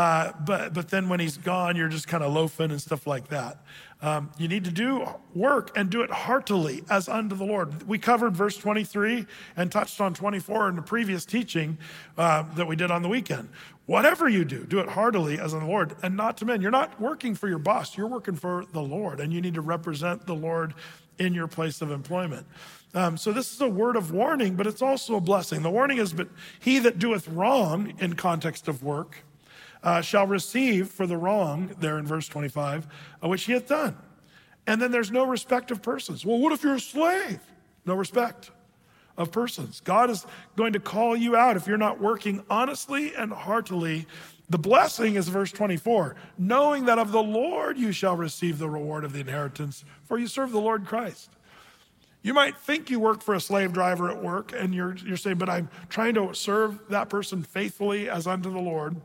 but then when he's gone, you're just kind of loafing and stuff like that. You need to do work and do it heartily as unto the Lord. We covered verse 23 and touched on 24 in the previous teaching that we did on the weekend. Whatever you do, do it heartily as unto the Lord and not to men. You're not working for your boss. You're working for the Lord, and you need to represent the Lord in your place of employment. So this is a word of warning, but it's also a blessing. The warning is, but he that doeth wrong in context of work shall receive for the wrong, there in verse 25, which he hath done. And then there's no respect of persons. Well, what if you're a slave? No respect of persons. God is going to call you out if you're not working honestly and heartily. The blessing is verse 24, knowing that of the Lord you shall receive the reward of the inheritance, for you serve the Lord Christ. You might think you work for a slave driver at work, and you're saying, but I'm trying to serve that person faithfully as unto the Lord.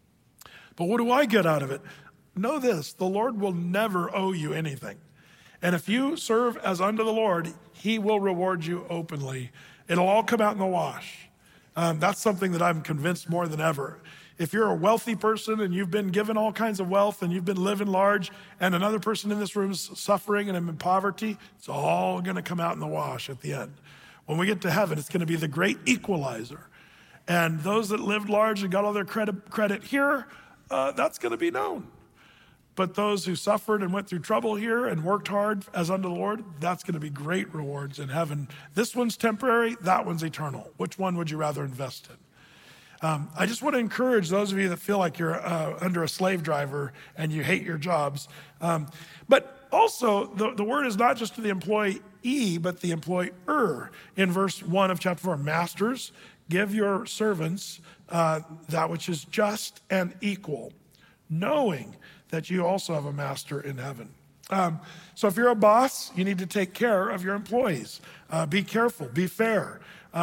But what do I get out of it? Know this, the Lord will never owe you anything. And if you serve as unto the Lord, he will reward you openly. It'll all come out in the wash. That's something that I'm convinced more than ever. If you're a wealthy person and you've been given all kinds of wealth and you've been living large, and another person in this room is suffering and in poverty, it's all going to come out in the wash at the end. When we get to heaven, it's going to be the great equalizer. And those that lived large and got all their credit here, that's going to be known. But those who suffered and went through trouble here and worked hard as unto the Lord, that's going to be great rewards in heaven. This one's temporary, that one's eternal. Which one would you rather invest in? I just want to encourage those of you that feel like you're under a slave driver and you hate your jobs. But also, the word is not just to the employee, but the employer. In verse 1 of chapter 4, masters, give your servants that which is just and equal, knowing that you also have a master in heaven. So if you're a boss, you need to take care of your employees. Be careful, be fair.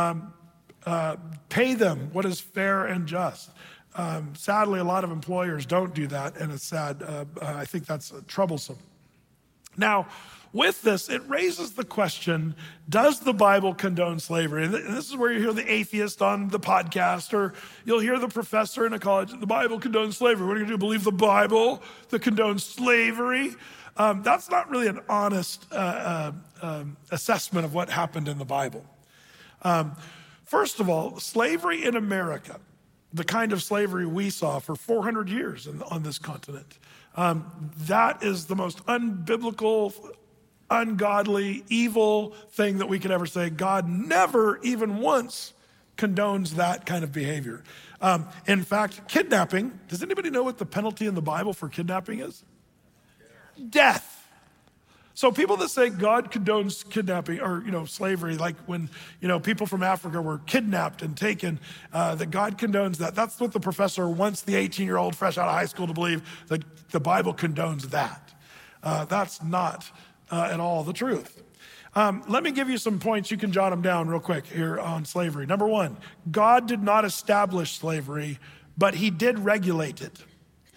Pay them what is fair and just. Sadly, a lot of employers don't do that, and it's sad. I think that's troublesome. Now, with this, it raises the question, does the Bible condone slavery? And this is where you hear the atheist on the podcast, or you'll hear the professor in a college, the Bible condones slavery. What are you going to do, believe the Bible that condones slavery? That's not really an honest assessment of what happened in the Bible. First of all, slavery in America, the kind of slavery we saw for 400 years on this continent, that is the most unbiblical, ungodly, evil thing that we could ever say. God never even once condones that kind of behavior. In fact, kidnapping, does anybody know what the penalty in the Bible for kidnapping is? Death. So people that say God condones kidnapping or, slavery, like when, people from Africa were kidnapped and taken, that God condones that. That's what the professor wants the 18-year-old fresh out of high school to believe, that the Bible condones that. That's not at all the truth. Let me give you some points. You can jot them down real quick here on slavery. Number one, God did not establish slavery, but he did regulate it.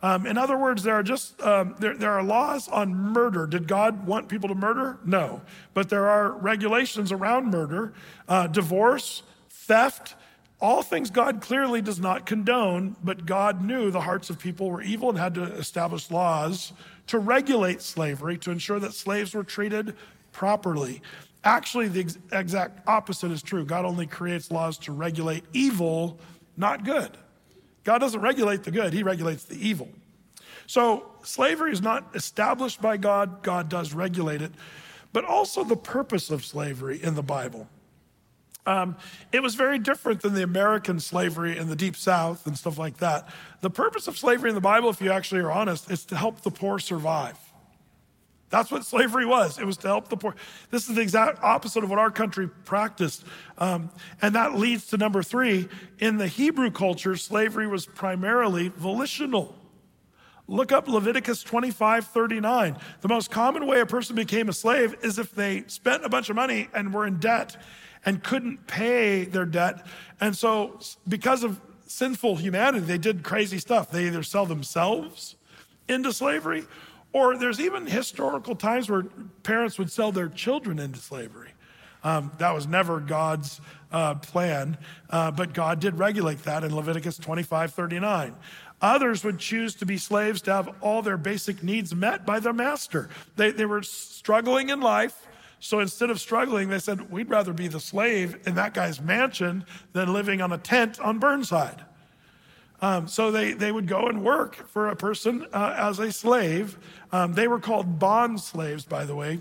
In other words, there are laws on murder. Did God want people to murder? No. But there are regulations around murder, divorce, theft, all things God clearly does not condone, but God knew the hearts of people were evil and had to establish laws to regulate slavery, to ensure that slaves were treated properly. Actually, the exact opposite is true. God only creates laws to regulate evil, not good. God doesn't regulate the good, he regulates the evil. So slavery is not established by God, God does regulate it, but also the purpose of slavery in the Bible. It was very different than the American slavery in the Deep South and stuff like that. The purpose of slavery in the Bible, if you actually are honest, is to help the poor survive. That's what slavery was. It was to help the poor. This is the exact opposite of what our country practiced. And that leads to number 3. In the Hebrew culture, slavery was primarily volitional. Look up Leviticus 25:39. The most common way a person became a slave is if they spent a bunch of money and were in debt and couldn't pay their debt. And so because of sinful humanity, they did crazy stuff. They either sell themselves into slavery, or there's even historical times where parents would sell their children into slavery. That was never God's plan, but God did regulate that in Leviticus 25:39. Others would choose to be slaves to have all their basic needs met by their master. They were struggling in life, so instead of struggling, they said, we'd rather be the slave in that guy's mansion than living on a tent on Burnside. So they would go and work for a person as a slave. They were called bond slaves, by the way.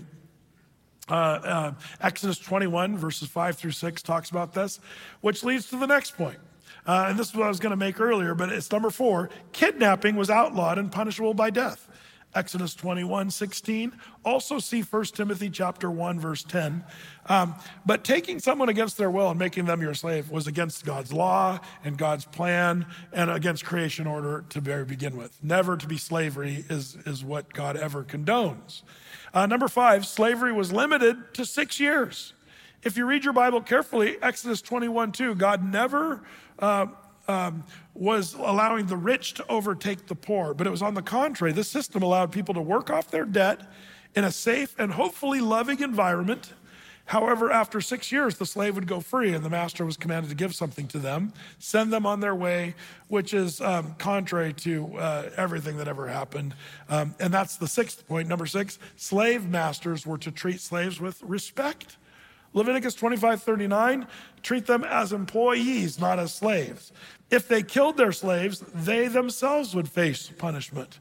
Exodus 21, verses 5-6 talks about this, which leads to the next point. And this is what I was going to make earlier, but it's number 4. Kidnapping was outlawed and punishable by death. Exodus 21:16. Also see 1 Timothy chapter 1, verse 10. But taking someone against their will and making them your slave was against God's law and God's plan and against creation order to begin with. Never to be slavery is what God ever condones. Number 5, slavery was limited to 6 years. If you read your Bible carefully, Exodus 21:2, God never was allowing the rich to overtake the poor. But it was on the contrary. This system allowed people to work off their debt in a safe and hopefully loving environment. However, after 6 years, the slave would go free and the master was commanded to give something to them, send them on their way, which is contrary to everything that ever happened. And that's the 6th point. Number 6, slave masters were to treat slaves with respect. Leviticus 25:39, treat them as employees, not as slaves. If they killed their slaves, they themselves would face punishment,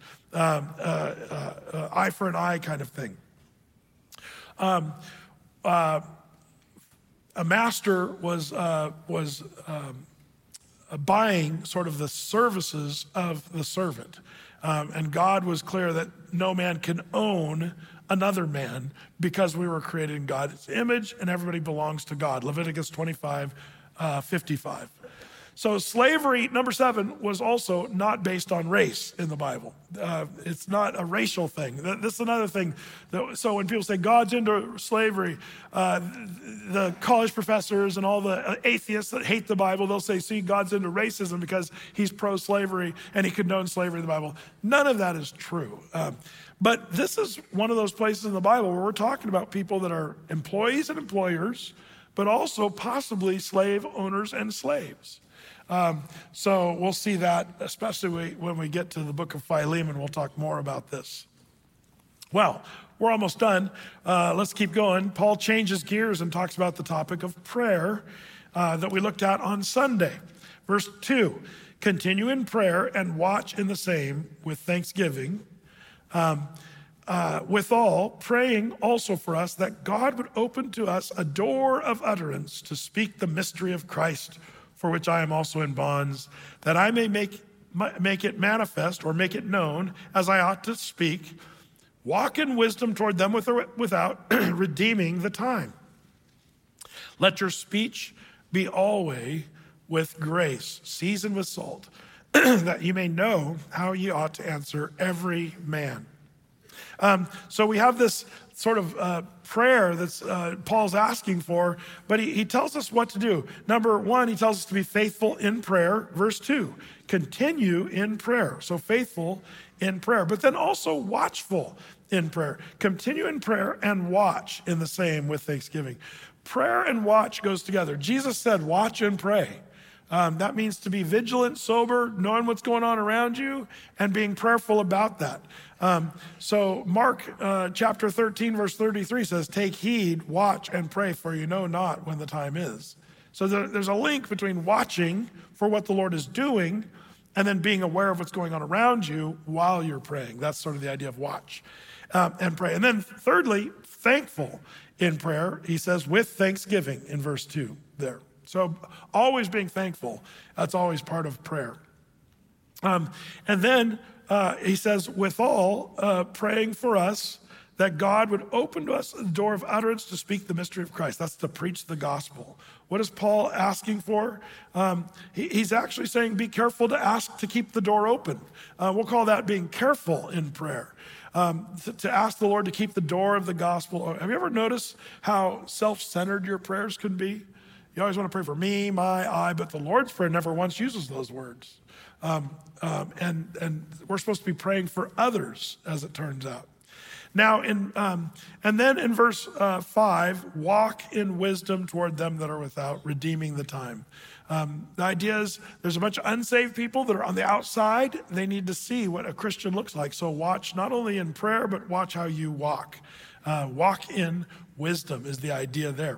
eye for an eye kind of thing. A master was buying sort of the services of the servant. And God was clear that no man can own another man because we were created in God's image and everybody belongs to God. Leviticus 25:55. So slavery, number 7, was also not based on race in the Bible. It's not a racial thing. This is another thing. So when people say God's into slavery, the college professors and all the atheists that hate the Bible, they'll say, see, God's into racism because he's pro-slavery and he condones slavery in the Bible. None of that is true. But this is one of those places in the Bible where we're talking about people that are employees and employers, but also possibly slave owners and slaves. So we'll see that, especially when we get to the book of Philemon, we'll talk more about this. Well, we're almost done. Let's keep going. Paul changes gears and talks about the topic of prayer that we looked at on Sunday. Verse 2, continue in prayer and watch in the same with thanksgiving. Withal, praying also for us that God would open to us a door of utterance to speak the mystery of Christ, for which I am also in bonds, that I may make it manifest or make it known as I ought to speak. Walk in wisdom toward them without redeeming the time. Let your speech be always with grace, seasoned with salt, that you may know how ye ought to answer every man. So we have this sort of prayer that's Paul's asking for, but he tells us what to do. Number one, he tells us to be faithful in prayer. Verse 2, continue in prayer. So faithful in prayer, but then also watchful in prayer. Continue in prayer and watch in the same with thanksgiving. Prayer and watch goes together. Jesus said, watch and pray. That means to be vigilant, sober, knowing what's going on around you, and being prayerful about that. So Mark chapter 13, verse 33 says, take heed, watch, and pray, for you know not when the time is. So there's a link between watching for what the Lord is doing and then being aware of what's going on around you while you're praying. That's sort of the idea of watch and pray. And then thirdly, thankful in prayer. He says, with thanksgiving in verse 2 there. So always being thankful, that's always part of prayer. And then he says, withal, praying for us that God would open to us the door of utterance to speak the mystery of Christ. That's to preach the gospel. What is Paul asking for? He's actually saying, be careful to ask to keep the door open. We'll call that being careful in prayer. To ask the Lord to keep the door of the gospel. Have you ever noticed how self-centered your prayers can be? You always want to pray for me, my, I, but the Lord's Prayer never once uses those words. And we're supposed to be praying for others, as it turns out. Now, and then in verse 5, walk in wisdom toward them that are without, redeeming the time. The idea is there's a bunch of unsaved people that are on the outside. They need to see what a Christian looks like. So watch not only in prayer, but watch how you walk. Walk in wisdom is the idea there.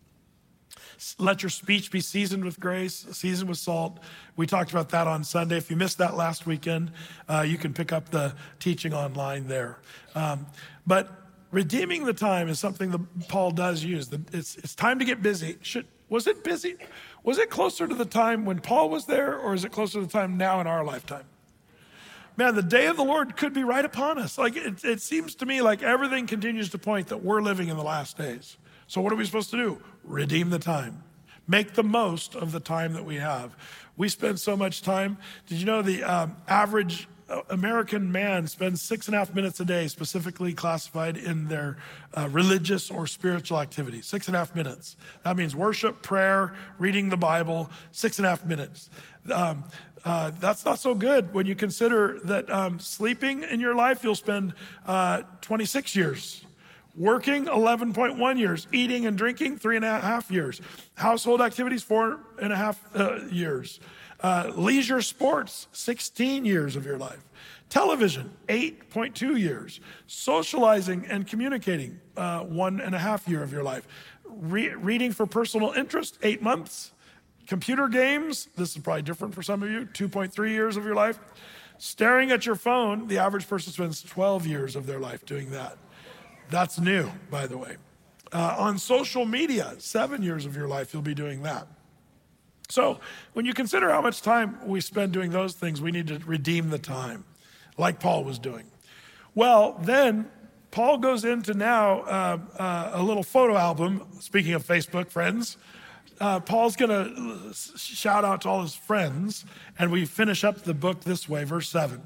Let your speech be seasoned with grace, seasoned with salt. We talked about that on Sunday. If you missed that last weekend, you can pick up the teaching online there. But redeeming the time is something that Paul does use. It's time to get busy. Was it busy? Was it closer to the time when Paul was there, or is it closer to the time now in our lifetime? Man, the day of the Lord could be right upon us. Like it seems to me like everything continues to point that we're living in the last days. So what are we supposed to do? Redeem the time. Make the most of the time that we have. We spend so much time. Did you know the average American man spends 6.5 minutes a day specifically classified in their religious or spiritual activities? 6.5 minutes. That means worship, prayer, reading the Bible, 6.5 minutes. That's not so good when you consider that sleeping in your life, you'll spend 26 years. Working, 11.1 years. Eating and drinking, 3.5 years. Household activities, 4.5 years. Leisure sports, 16 years of your life. Television, 8.2 years. Socializing and communicating, 1.5 year of your life. Reading for personal interest, 8 months. Computer games, this is probably different for some of you, 2.3 years of your life. Staring at your phone, the average person spends 12 years of their life doing that. That's new, by the way. On social media, 7 years of your life, you'll be doing that. So when you consider how much time we spend doing those things, we need to redeem the time, like Paul was doing. Well, then Paul goes into now a little photo album. Speaking of Facebook friends, Paul's going to shout out to all his friends, and we finish up the book this way, verse 7.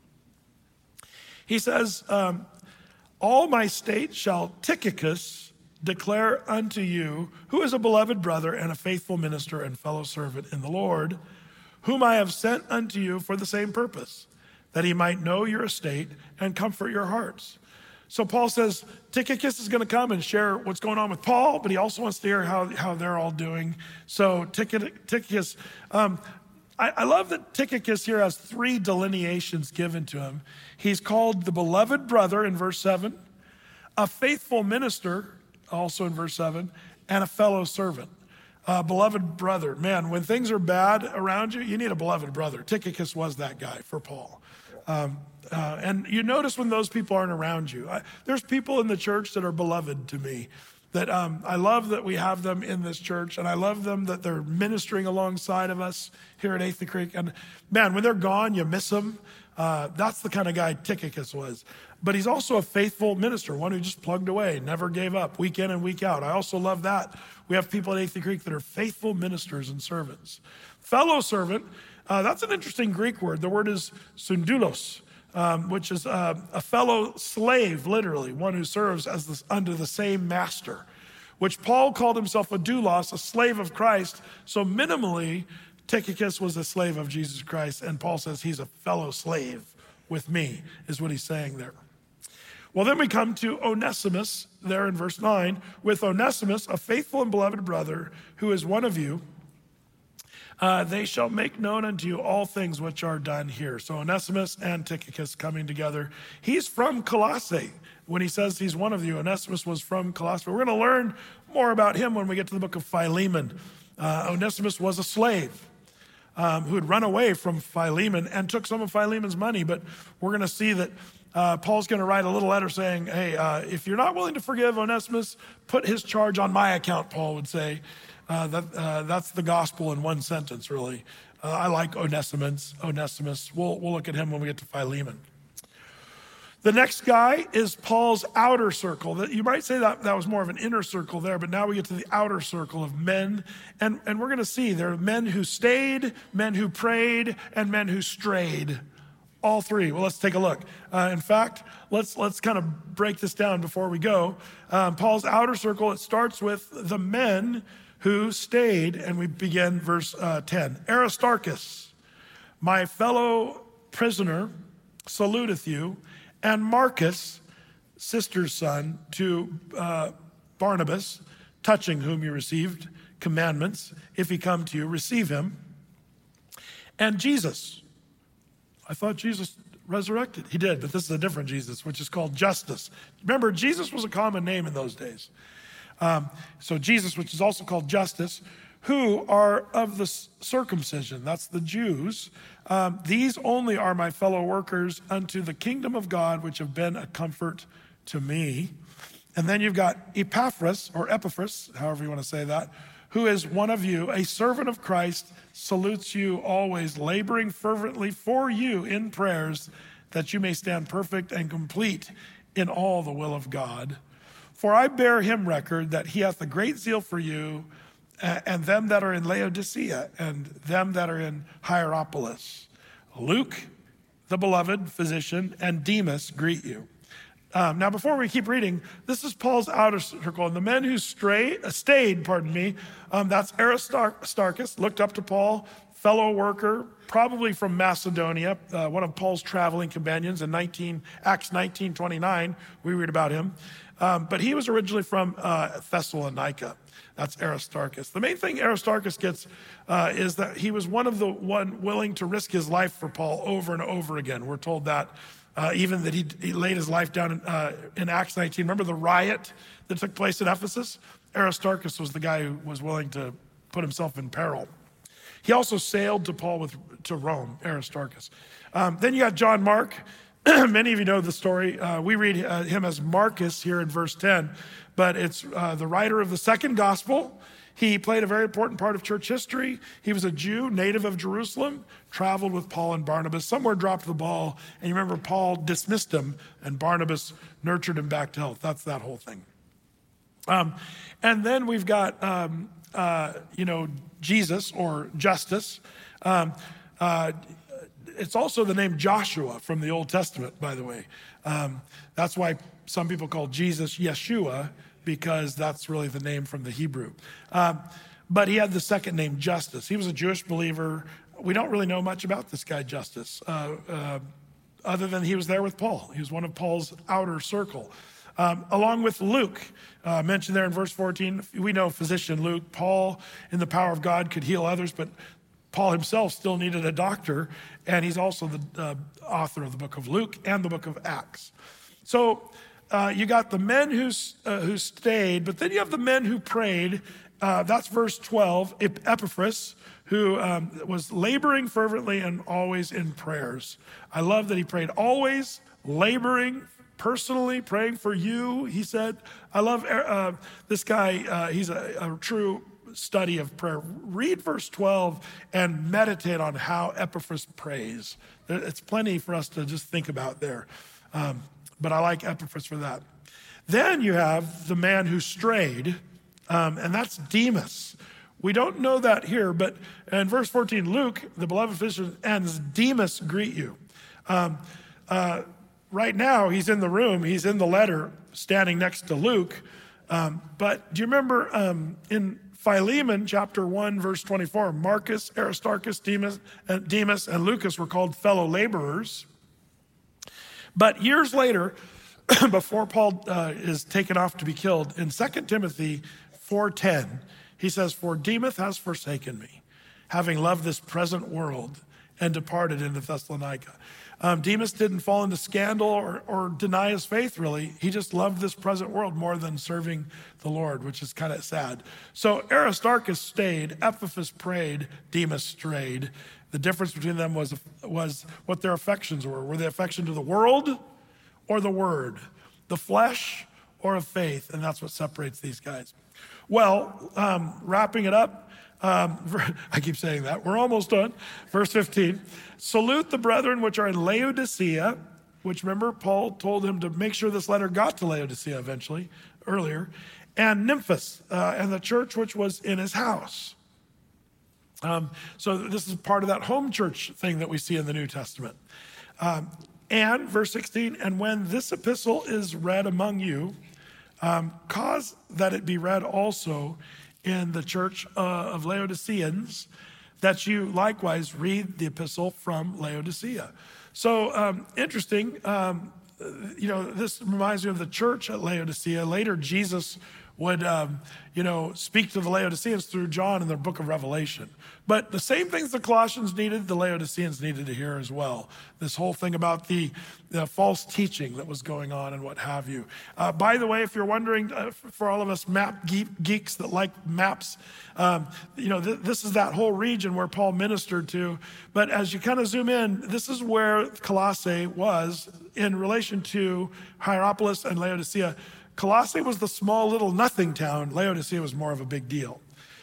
He says, all my state shall Tychicus declare unto you, who is a beloved brother and a faithful minister and fellow servant in the Lord, whom I have sent unto you for the same purpose, that he might know your estate and comfort your hearts. So Paul says Tychicus is going to come and share what's going on with Paul, but he also wants to hear how they're all doing. So Tychicus, I love that Tychicus here has 3 delineations given to him. He's called the beloved brother in verse 7, a faithful minister, also in verse 7, and a fellow servant. Beloved brother. Man, when things are bad around you, you need a beloved brother. Tychicus was that guy for Paul. And you notice when those people aren't around you. There's people in the church that are beloved to me. That I love that we have them in this church, and I love them that they're ministering alongside of us here at 8th and Creek. And man, when they're gone, you miss them. That's the kind of guy Tychicus was. But he's also a faithful minister, one who just plugged away, never gave up, week in and week out. I also love that. We have people at 8th and Creek that are faithful ministers and servants. Fellow servant, that's an interesting Greek word. The word is sundulos. which is a fellow slave, literally, one who serves under the same master, which Paul called himself a doulos, a slave of Christ. So minimally, Tychicus was a slave of Jesus Christ, and Paul says he's a fellow slave with me, is what he's saying there. Well, then we come to Onesimus there in verse 9. With Onesimus, a faithful and beloved brother, who is one of you, they shall make known unto you all things which are done here. So Onesimus and Tychicus coming together. He's from Colossae. When he says he's one of you, Onesimus was from Colossae. We're going to learn more about him when we get to the book of Philemon. Onesimus was a slave who had run away from Philemon and took some of Philemon's money. But we're going to see that Paul's going to write a little letter saying, hey, if you're not willing to forgive Onesimus, put his charge on my account, Paul would say. That's the gospel in one sentence, really. I like Onesimus. We'll look at him when we get to Philemon. The next guy is Paul's outer circle. You might say that was more of an inner circle there, but now we get to the outer circle of men. And we're going to see there are men who stayed, men who prayed, and men who strayed. All three. Well, let's take a look. In fact, let's kind of break this down before we go. Paul's outer circle, it starts with the men who stayed, and we begin verse 10. Aristarchus, my fellow prisoner, saluteth you, and Marcus, sister's son, to Barnabas, touching whom you received commandments. If he come to you, receive him. And Jesus. I thought Jesus resurrected. He did, but this is a different Jesus, which is called Justus. Remember, Jesus was a common name in those days. So Jesus, which is also called Justus, who are of the circumcision, that's the Jews. These only are my fellow workers unto the kingdom of God, which have been a comfort to me. And then you've got Epaphras, or Epaphras, however you want to say that, who is one of you, a servant of Christ, salutes you always, laboring fervently for you in prayers, that you may stand perfect and complete in all the will of God. For I bear him record that he hath a great zeal for you, and them that are in Laodicea, and them that are in Hierapolis. Luke, the beloved physician, and Demas greet you. Now, before we keep reading, this is Paul's outer circle. And the men who stayed, that's Aristarchus, looked up to Paul, fellow worker, probably from Macedonia, one of Paul's traveling companions in Acts 19:29. We read about him. But he was originally from Thessalonica. That's Aristarchus. The main thing Aristarchus gets is that he was one willing to risk his life for Paul over and over again. We're told that even that he laid his life down in Acts 19. Remember the riot that took place at Ephesus? Aristarchus was the guy who was willing to put himself in peril. He also sailed to Rome, Aristarchus. Then you got John Mark. Many of you know the story. We read him as Marcus here in verse 10, but it's the writer of the second gospel. He played a very important part of church history. He was a Jew, native of Jerusalem, traveled with Paul and Barnabas. Somewhere dropped the ball, and you remember Paul dismissed him, and Barnabas nurtured him back to health. That's that whole thing. And then we've got, Jesus or Justus. It's also the name Joshua from the Old Testament, by the way. That's why some people call Jesus Yeshua, because that's really the name from the Hebrew. But he had the second name, Justus. He was a Jewish believer. We don't really know much about this guy, Justus, other than he was there with Paul. He was one of Paul's outer circle. Along with Luke, mentioned there in verse 14, we know physician Luke. Paul, in the power of God, could heal others, but Paul himself still needed a doctor, and he's also the author of the book of Luke and the book of Acts. So you got the men who stayed, but then you have the men who prayed. That's verse 12, Epaphras, who was laboring fervently and always in prayers. I love that he prayed always, laboring, personally praying for you, he said. I love this guy. He's a true study of prayer. Read verse 12 and meditate on how Epaphras prays. It's plenty for us to just think about there. But I like Epaphras for that. Then you have the man who strayed, and that's Demas. We don't know that here, but in verse 14, Luke, the beloved physician, and Demas greet you. Right now, he's in the room. He's in the letter standing next to Luke. But do you remember in Philemon chapter 1, verse 24, Marcus, Aristarchus, Demas, and Lucas were called fellow laborers. But years later, before Paul is taken off to be killed, in 2 Timothy 4:10, he says, "For Demas has forsaken me, having loved this present world, and departed into Thessalonica." Demas didn't fall into scandal or deny his faith, really. He just loved this present world more than serving the Lord, which is kind of sad. So Aristarchus stayed, Epaphras prayed, Demas strayed. The difference between them was what their affections were. Were they affection to the world or the word? The flesh or of faith? And that's what separates these guys. Well, wrapping it up, I keep saying that. We're almost done. Verse 15. "Salute the brethren which are in Laodicea," which remember Paul told him to make sure this letter got to Laodicea earlier, "and Nymphas, and the church which was in his house." So this is part of that home church thing that we see in the New Testament. And verse 16, "And when this epistle is read among you, cause that it be read also in the church of Laodiceans, that you likewise read the epistle from Laodicea." So interesting, this reminds me of the church at Laodicea. Later, Jesus would, speak to the Laodiceans through John in the book of Revelation. But the same things the Colossians needed, the Laodiceans needed to hear as well. This whole thing about the false teaching that was going on and what have you. By the way, if you're wondering, for all of us map geeks that like maps, this is that whole region where Paul ministered to. But as you kind of zoom in, this is where Colossae was in relation to Hierapolis and Laodicea. Colossae was the small little nothing town. Laodicea was more of a big deal.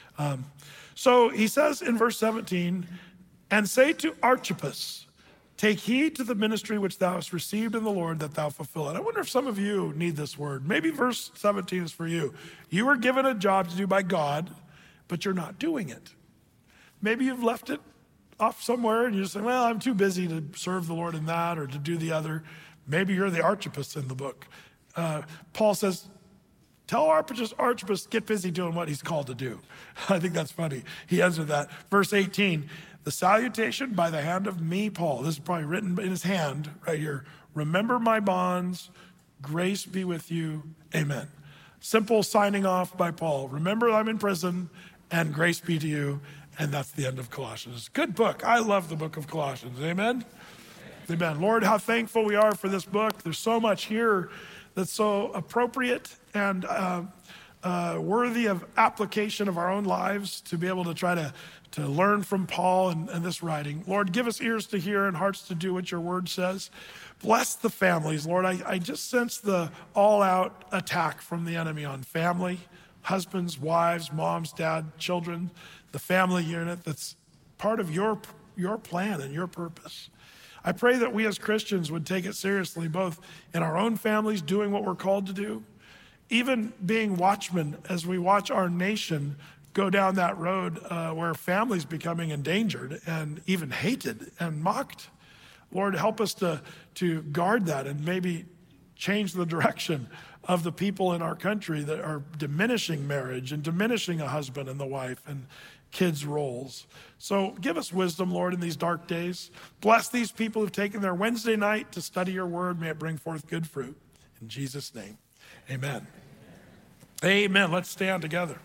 So he says in verse 17, "And say to Archippus, take heed to the ministry which thou hast received in the Lord, that thou fulfill it." I wonder if some of you need this word. Maybe verse 17 is for you. You were given a job to do by God, but you're not doing it. Maybe you've left it off somewhere and you just say, well, I'm too busy to serve the Lord in that or to do the other. Maybe you're the Archippus in the book. Paul says, tell Archippus, get busy doing what he's called to do. I think that's funny. He ends with that. Verse 18, "The salutation by the hand of me, Paul." This is probably written in his hand right here. "Remember my bonds. Grace be with you. Amen." Simple signing off by Paul. Remember I'm in prison and grace be to you. And that's the end of Colossians. Good book. I love the book of Colossians. Amen? Amen. Lord, how thankful we are for this book. There's so much here that's so appropriate and worthy of application of our own lives to be able to try to learn from Paul and this writing. Lord, give us ears to hear and hearts to do what your word says. Bless the families, Lord. I just sense the all-out attack from the enemy on family, husbands, wives, moms, dad, children, the family unit that's part of your plan and your purpose. I pray that we as Christians would take it seriously, both in our own families, doing what we're called to do, even being watchmen as we watch our nation go down that road where families becoming endangered and even hated and mocked. Lord, help us to guard that and maybe change the direction of the people in our country that are diminishing marriage and diminishing a husband and the wife and kids' roles. So give us wisdom, Lord, in these dark days. Bless these people who've taken their Wednesday night to study your word. May it bring forth good fruit. In Jesus' name, amen. Amen. Let's stand together.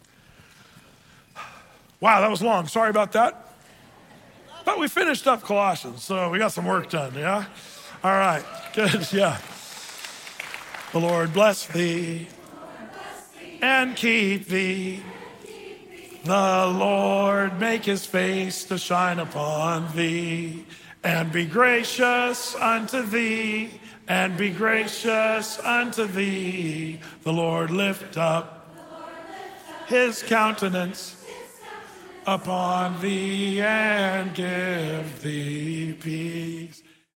Wow, that was long. Sorry about that. But we finished up Colossians, so we got some work done, yeah? All right, good, yeah. The Lord bless thee and keep thee. The Lord make his face to shine upon thee and be gracious unto thee, and be gracious unto thee. The Lord lift up his countenance upon thee and give thee peace.